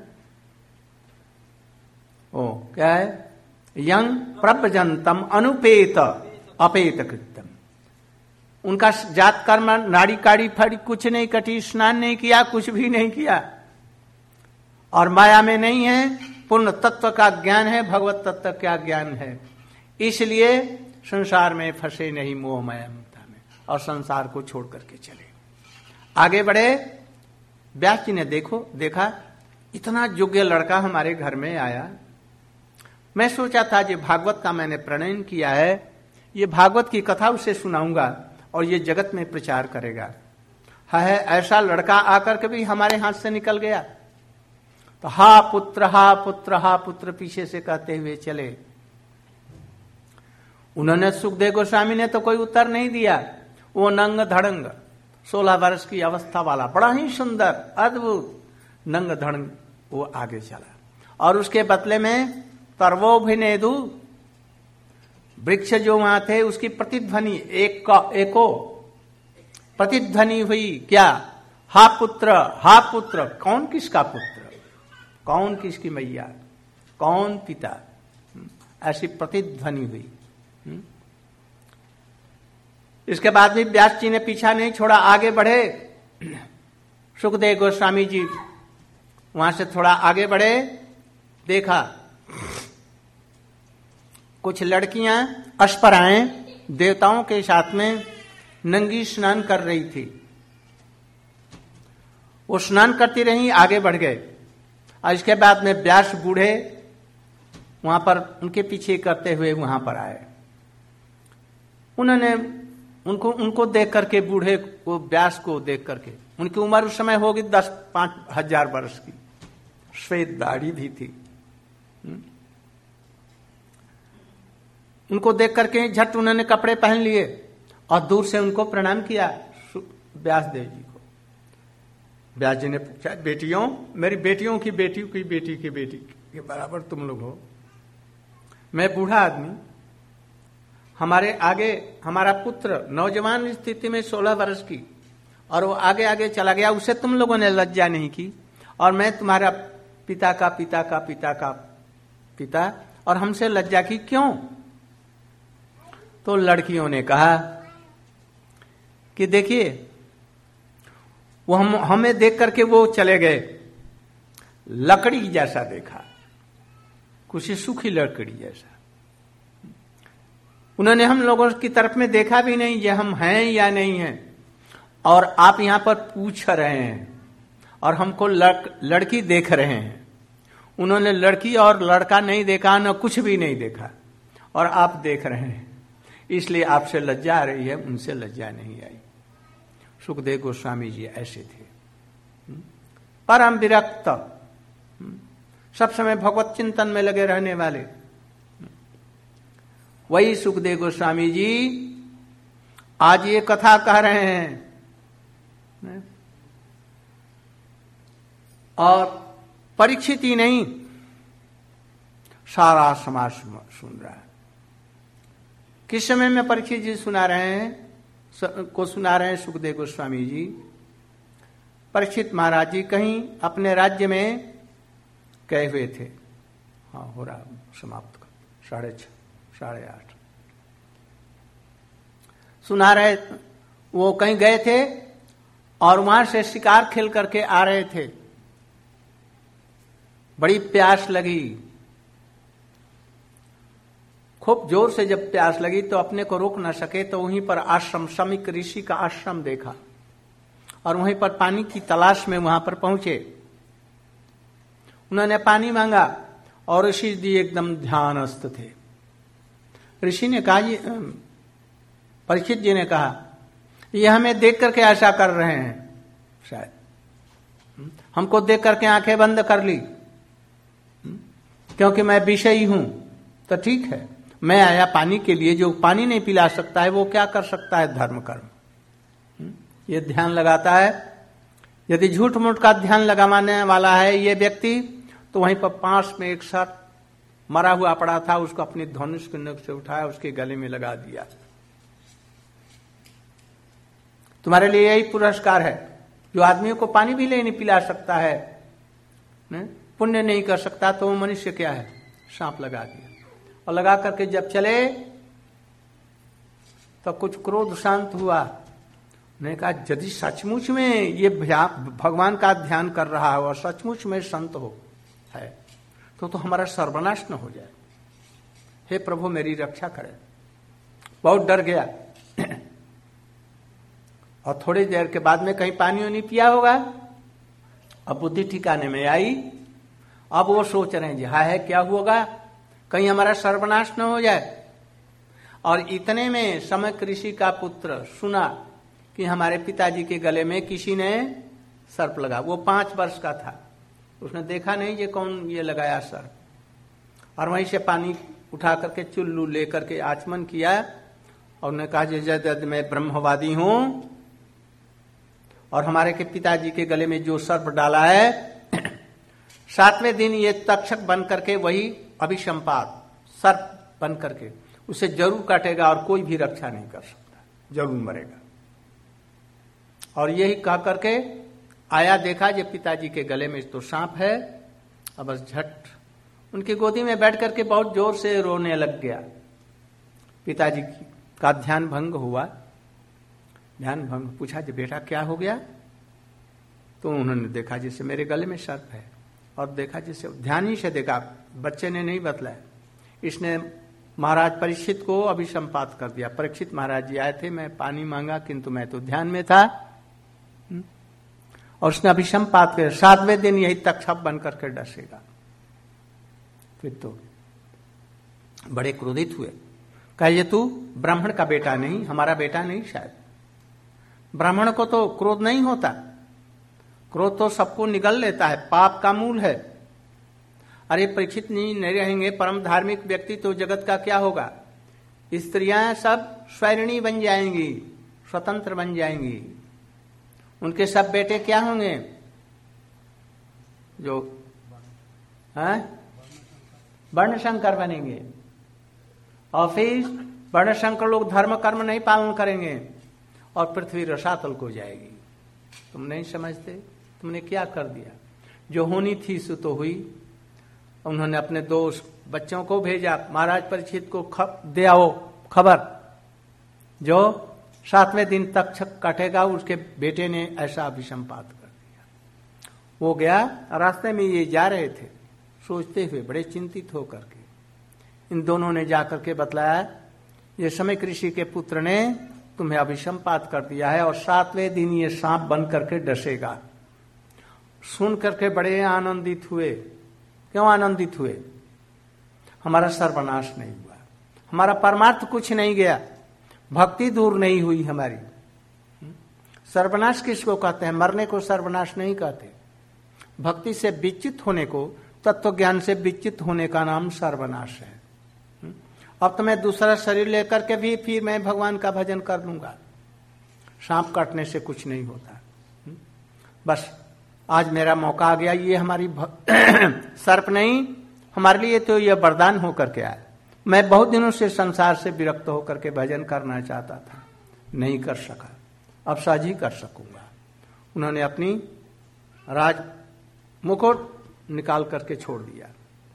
ओ क्या है? यंग प्रभजंतम अनुपेत अपेत कृतम। उनका जात कर्म नाड़ी काड़ी फड़ी कुछ नहीं कटी, स्नान नहीं किया, कुछ भी नहीं किया, और माया में नहीं है। पूर्ण तत्व का ज्ञान है, भगवत तत्व का ज्ञान है, इसलिए संसार में फंसे नहीं मोह माया ममता में, और संसार को छोड़ करके चले आगे बढ़े। व्यास जी ने देखो देखा इतना योग्य लड़का हमारे घर में आया। मैं सोचा था जो भागवत का मैंने प्रणयन किया है, ये भागवत की कथा उसे सुनाऊंगा और ये जगत में प्रचार करेगा। है ऐसा लड़का आकर के भी हमारे हाथ से निकल गया। तो हा पुत्र हा पुत्र हा पुत्र पीछे से कहते हुए चले। उन्होंने सुखदेव गोस्वामी ने तो कोई उत्तर नहीं दिया। वो नंग धड़ंग सोलह वर्ष की अवस्था वाला, बड़ा ही सुंदर अद्भुत नंग धड़ंग, वो आगे चला। और उसके बदले में तरवोभिनेदु वृक्ष जो वहां थे उसकी प्रतिध्वनि एक का एको प्रतिध्वनि हुई। क्या? हा पुत्र हा पुत्र। कौन किसका पुत्र, कौन किसकी मैया, कौन पिता, ऐसी प्रतिध्वनि हुई। इसके बाद भी व्यास जी ने पीछा नहीं छोड़ा, आगे बढ़े। सुखदेव गोस्वामी जी वहां से थोड़ा आगे बढ़े, देखा कुछ लड़कियां अश्पराएं देवताओं के साथ में नंगी स्नान कर रही थी। वो स्नान करती रही, आगे बढ़ गए। और इसके बाद में व्यास बूढ़े वहां पर उनके पीछे करते हुए वहां पर आए। उन्होंने उनको उनको देख करके, बूढ़े को, व्यास को देख करके, उनकी उम्र उस समय होगी दस पांच हजार वर्ष की, श्वेत दाढ़ी भी थी। उनको देख करके झट उन्होंने कपड़े पहन लिए और दूर से उनको प्रणाम किया, व्यास देव जी को। व्यास जी ने पूछा, बेटियों, मेरी बेटियों की बेटी की बेटी की बेटी के बराबर तुम लोग हो। मैं बूढ़ा आदमी, हमारे आगे हमारा पुत्र नौजवान स्थिति में सोलह वर्ष की, और वो आगे आगे चला गया, उसे तुम लोगों ने लज्जा नहीं की, और मैं तुम्हारा पिता का पिता का पिता का पिता, और हमसे लज्जा की क्यों? तो लड़कियों ने कहा कि देखिए, वो हम हमें देख करके वो चले गए, लकड़ी जैसा देखा, कुछ सूखी लकड़ी जैसा। उन्होंने हम लोगों की तरफ में देखा भी नहीं ये हम हैं या नहीं हैं, और आप यहां पर पूछ रहे हैं और हमको लड़, लड़की देख रहे हैं। उन्होंने लड़की और लड़का नहीं देखा, न कुछ भी नहीं देखा, और आप देख रहे हैं, इसलिए आपसे लज्जा आ रही है, उनसे लज्जा नहीं आई। सुखदेव गोस्वामी जी ऐसे थे, परम विरक्त, सब समय भगवत चिंतन में लगे रहने वाले। वही सुखदेव गोस्वामी जी आज ये कथा कह रहे हैं, और परीक्षित ही नहीं, सारा समाज सुन रहा है। किस समय में परीक्षित जी सुना रहे हैं को सुना रहे हैं सुखदेव गोस्वामी जी। परीक्षित महाराज जी कहीं अपने राज्य में गए हुए थे। हाँ, हो रहा समाप्त कर, साढ़े छह साढ़े आठ सुना रहे। वो कहीं गए थे और वहां से शिकार खेल करके आ रहे थे। बड़ी प्यास लगी, खूब जोर से जब प्यास लगी तो अपने को रोक न सके, तो वहीं पर आश्रम, शमीक ऋषि का आश्रम देखा, और वहीं पर पानी की तलाश में वहां पर पहुंचे। उन्होंने पानी मांगा और ऋषि जी एकदम ध्यानस्थ थे। ऋषि ने कहा, ये परीक्षित जी ने कहा, ये हमें देख करके ऐसा कर रहे हैं, शायद हमको देख करके आंखें बंद कर ली, क्योंकि मैं विषयी हूं। तो ठीक है, मैं आया पानी के लिए, जो पानी नहीं पिला सकता है वो क्या कर सकता है? धर्म कर्म। ये ध्यान लगाता है। यदि झूठ मूठ का ध्यान लगाने वाला है ये व्यक्ति, तो वहीं पर पास में एक सर्प मरा हुआ पड़ा था, उसको अपनी धनुष के नोक से उठाया, उसके गले में लगा दिया। तुम्हारे लिए यही पुरस्कार है। जो आदमियों को पानी भी नहीं पिला सकता है, पुण्य नहीं कर सकता, तो वो मनुष्य क्या है? सांप लगा दिया। और लगा करके जब चले तो कुछ क्रोध शांत हुआ। ने कहा, यदि सचमुच में ये भगवान का ध्यान कर रहा हो और सचमुच में संत हो है, तो तो हमारा सर्वनाश न हो जाए। हे प्रभु, मेरी रक्षा करे। बहुत डर गया। और थोड़ी देर के बाद में कहीं पानी नहीं पिया होगा। अब बुद्धि ठिकाने में आई। अब वो सोच रहे हैं, जी हाँ है, क्या होगा, कहीं हमारा सर्वनाश न हो जाए। और इतने में समक ऋषि का पुत्र सुना कि हमारे पिताजी के गले में किसी ने सर्प लगा। वो पांच वर्ष का था, उसने देखा नहीं ये कौन ये लगाया सर्प, और वहीं से पानी उठा करके चुल्लू लेकर के आचमन किया और उन्होंने कहा, जय मैं ब्रह्मवादी हूं, और हमारे के पिताजी के गले में जो सर्प डाला है, सातवें दिन ये तक्षक बन करके, वही अभिसंपात सर्प बन करके उसे जरूर काटेगा और कोई भी रक्षा नहीं कर सकता, जरूर मरेगा। और यही कह करके आया, देखा ये पिताजी के गले में तो सांप है। अब बस झट उनकी गोदी में बैठ करके बहुत जोर से रोने लग गया। पिताजी का ध्यान भंग हुआ। ध्यान भंग। पूछा जी बेटा क्या हो गया? तो उन्होंने देखा जैसे मेरे गले में सर्प है, और देखा जैसे ध्यान ही से देखा, बच्चे ने नहीं बतलाया। इसने महाराज परीक्षित को अभिसंपात कर दिया। परीक्षित महाराज जी आए थे, मैं पानी मांगा किंतु मैं तो ध्यान में था, और उसने अभिसंपात कर, सातवें दिन यही तक्षक बन करके डसेगा। फिर तो बड़े क्रोधित हुए, कहे तू ब्राह्मण का बेटा नहीं, हमारा बेटा नहीं शायद। ब्राह्मण को तो क्रोध नहीं होता, क्रोध तो सबको निगल लेता है, पाप का मूल है। अरे परीक्षित नहीं नहीं रहेंगे परम धार्मिक व्यक्ति तो जगत का क्या होगा? स्त्रियां सब स्वैरिणी बन जाएंगी, स्वतंत्र बन जाएंगी, उनके सब बेटे क्या होंगे? जो हैं वर्णशंकर बनेंगे, और फिर वर्णशंकर लोग धर्म कर्म नहीं पालन करेंगे, और पृथ्वी रसातल को जाएगी। तुम नहीं समझते, तुमने क्या कर दिया? जो होनी थी सो तो हुई। उन्होंने अपने दो बच्चों को भेजा, महाराज परीक्षित को खब दे आओ खबर, जो सातवें दिन तक कटेगा। उसके बेटे ने ऐसा अभिसंपात कर दिया। वो गया, रास्ते में ये जा रहे थे, सोचते हुए बड़े चिंतित होकर के इन दोनों ने जाकर के बतलाया, ये समय ऋषि के पुत्र ने तुम्हें अभिसंपात कर दिया है, और सातवें दिन ये सांप बन करके डसेगा। सुन करके बड़े आनंदित हुए। क्यों आनंदित हुए? हमारा सर्वनाश नहीं हुआ, हमारा परमार्थ कुछ नहीं गया, भक्ति दूर नहीं हुई हमारी। सर्वनाश किसको कहते हैं? मरने को सर्वनाश नहीं कहते। भक्ति से विच्युत होने को, तत्व ज्ञान से विच्युत होने का नाम सर्वनाश है। अब तो मैं दूसरा शरीर लेकर के भी फिर मैं भगवान का भजन कर लूंगा। सांप काटने से कुछ नहीं होता। बस आज मेरा मौका आ गया, ये हमारी सर्प नहीं, हमारे लिए तो ये वरदान होकर के आया। मैं बहुत दिनों से संसार से विरक्त होकर के भजन करना चाहता था, नहीं कर सका, अब सहज ही कर सकूंगा। उन्होंने अपनी राज मुकुट निकाल करके छोड़ दिया,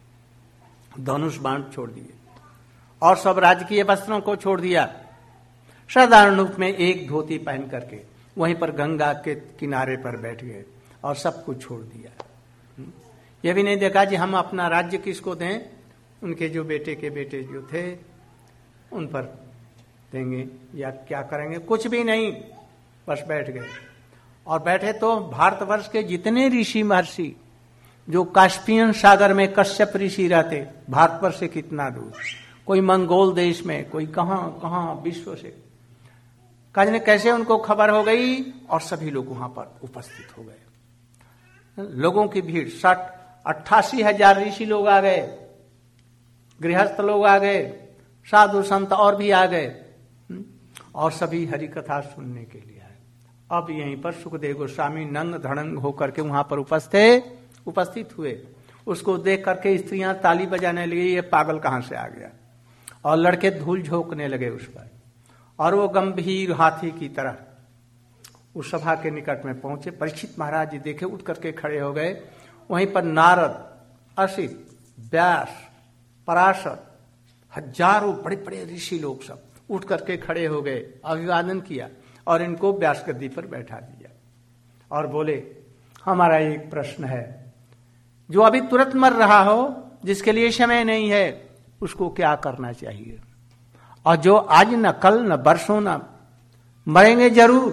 धनुष बाण छोड़ दिए, और सब राजकीय वस्त्रों को छोड़ दिया। साधारण रूप में एक धोती पहन करके वहीं पर गंगा के किनारे पर बैठ गए और सब कुछ छोड़ दिया। ये भी नहीं देखा कि हम अपना राज्य किसको दें, उनके जो बेटे के बेटे जो थे उन पर देंगे या क्या करेंगे, कुछ भी नहीं, बस बैठ गए। और बैठे तो भारतवर्ष के जितने ऋषि महर्षि जो कास्पियन सागर में कश्यप ऋषि रहते, भारतवर्ष से कितना दूर, कोई मंगोल देश में, कोई कहां कहां विश्व से, कहने कैसे उनको खबर हो गई, और सभी लोग वहां पर उपस्थित हो गए। लोगों की भीड़, साठ अट्ठासी हजार ऋषि लोग आ गए, गृहस्थ लोग आ गए, साधु संत और भी आ गए, और सभी हरि कथा सुनने के लिए आए। अब यहीं पर सुखदेव गोस्वामी नंग धड़ंग होकर के वहां पर उपस्थित उपस्थित हुए। उसको देख करके स्त्रियां ताली बजाने लगी, ये पागल कहां से आ गया, और लड़के धूल झोंकने लगे उस पर। और वो गंभीर हाथी की तरह उस सभा के निकट में पहुंचे। परीक्षित महाराज जी देखे, उठ करके खड़े हो गए। वहीं पर नारद, असित, व्यास, पराशर, हजारों बड़े बड़े ऋषि लोग सब उठ करके खड़े हो गए, अभिवादन किया और इनको व्यास गद्दी पर बैठा दिया और बोले, हमारा एक प्रश्न है, जो अभी तुरंत मर रहा हो, जिसके लिए समय नहीं है, उसको क्या करना चाहिए? और जो आज न कल न बरसों न मरेंगे जरूर,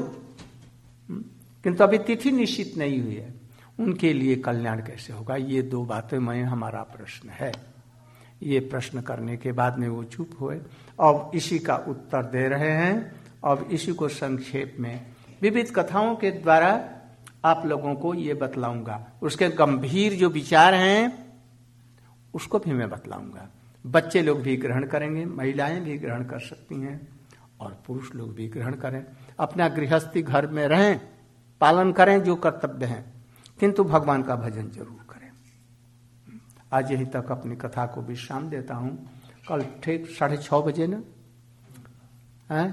किंतु अभी तिथि निश्चित नहीं हुई है, उनके लिए कल्याण कैसे होगा? ये दो बातें में हमारा प्रश्न है। ये प्रश्न करने के बाद में वो चुप हुए और इसी का उत्तर दे रहे हैं। अब इसी को संक्षेप में विविध कथाओं के द्वारा आप लोगों को ये बतलाऊंगा। उसके गंभीर जो विचार हैं उसको भी मैं बतलाऊंगा। बच्चे लोग भी ग्रहण करेंगे, महिलाएं भी ग्रहण कर सकती हैं और पुरुष लोग भी ग्रहण करें। अपना गृहस्थी घर में रहें, पालन करें जो कर्तव्य हैं, किंतु भगवान का भजन जरूर करें। आज यही तक अपनी कथा को विश्राम देता हूं। कल ठीक साढ़े छह बजे ना है,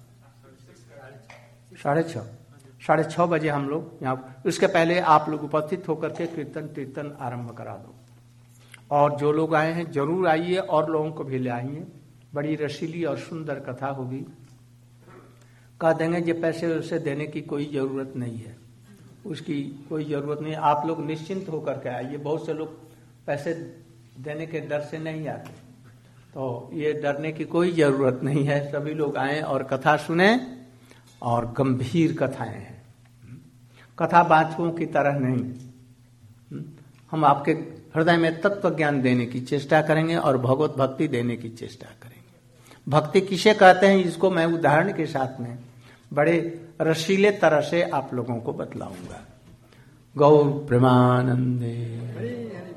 साढ़े छह साढ़े छह बजे हम लोग यहाँ, उसके पहले आप लोग उपस्थित होकर के कीर्तन कीर्तन आरंभ करा दो। और जो लोग आए हैं जरूर आइए और लोगों को भी ले आइए। बड़ी रसीली और सुंदर कथा होगी। कह देंगे ये पैसे उसे देने की कोई जरूरत नहीं है, उसकी कोई जरूरत नहीं, आप लोग निश्चिंत होकर के आइए। बहुत से लोग पैसे देने के डर से नहीं आते, तो ये डरने की कोई जरूरत नहीं है। सभी लोग आए और कथा सुने, और गंभीर कथाएं हैं, कथा बाचकों की तरह नहीं। हम आपके हृदय में तत्व ज्ञान देने की चेष्टा करेंगे और भगवत भक्ति देने की चेष्टा करेंगे। भक्ति किसे कहते हैं, इसको मैं उदाहरण के साथ में बड़े रसीले तरह से आप लोगों को बतलाऊंगा। गौर प्रेमानंदे।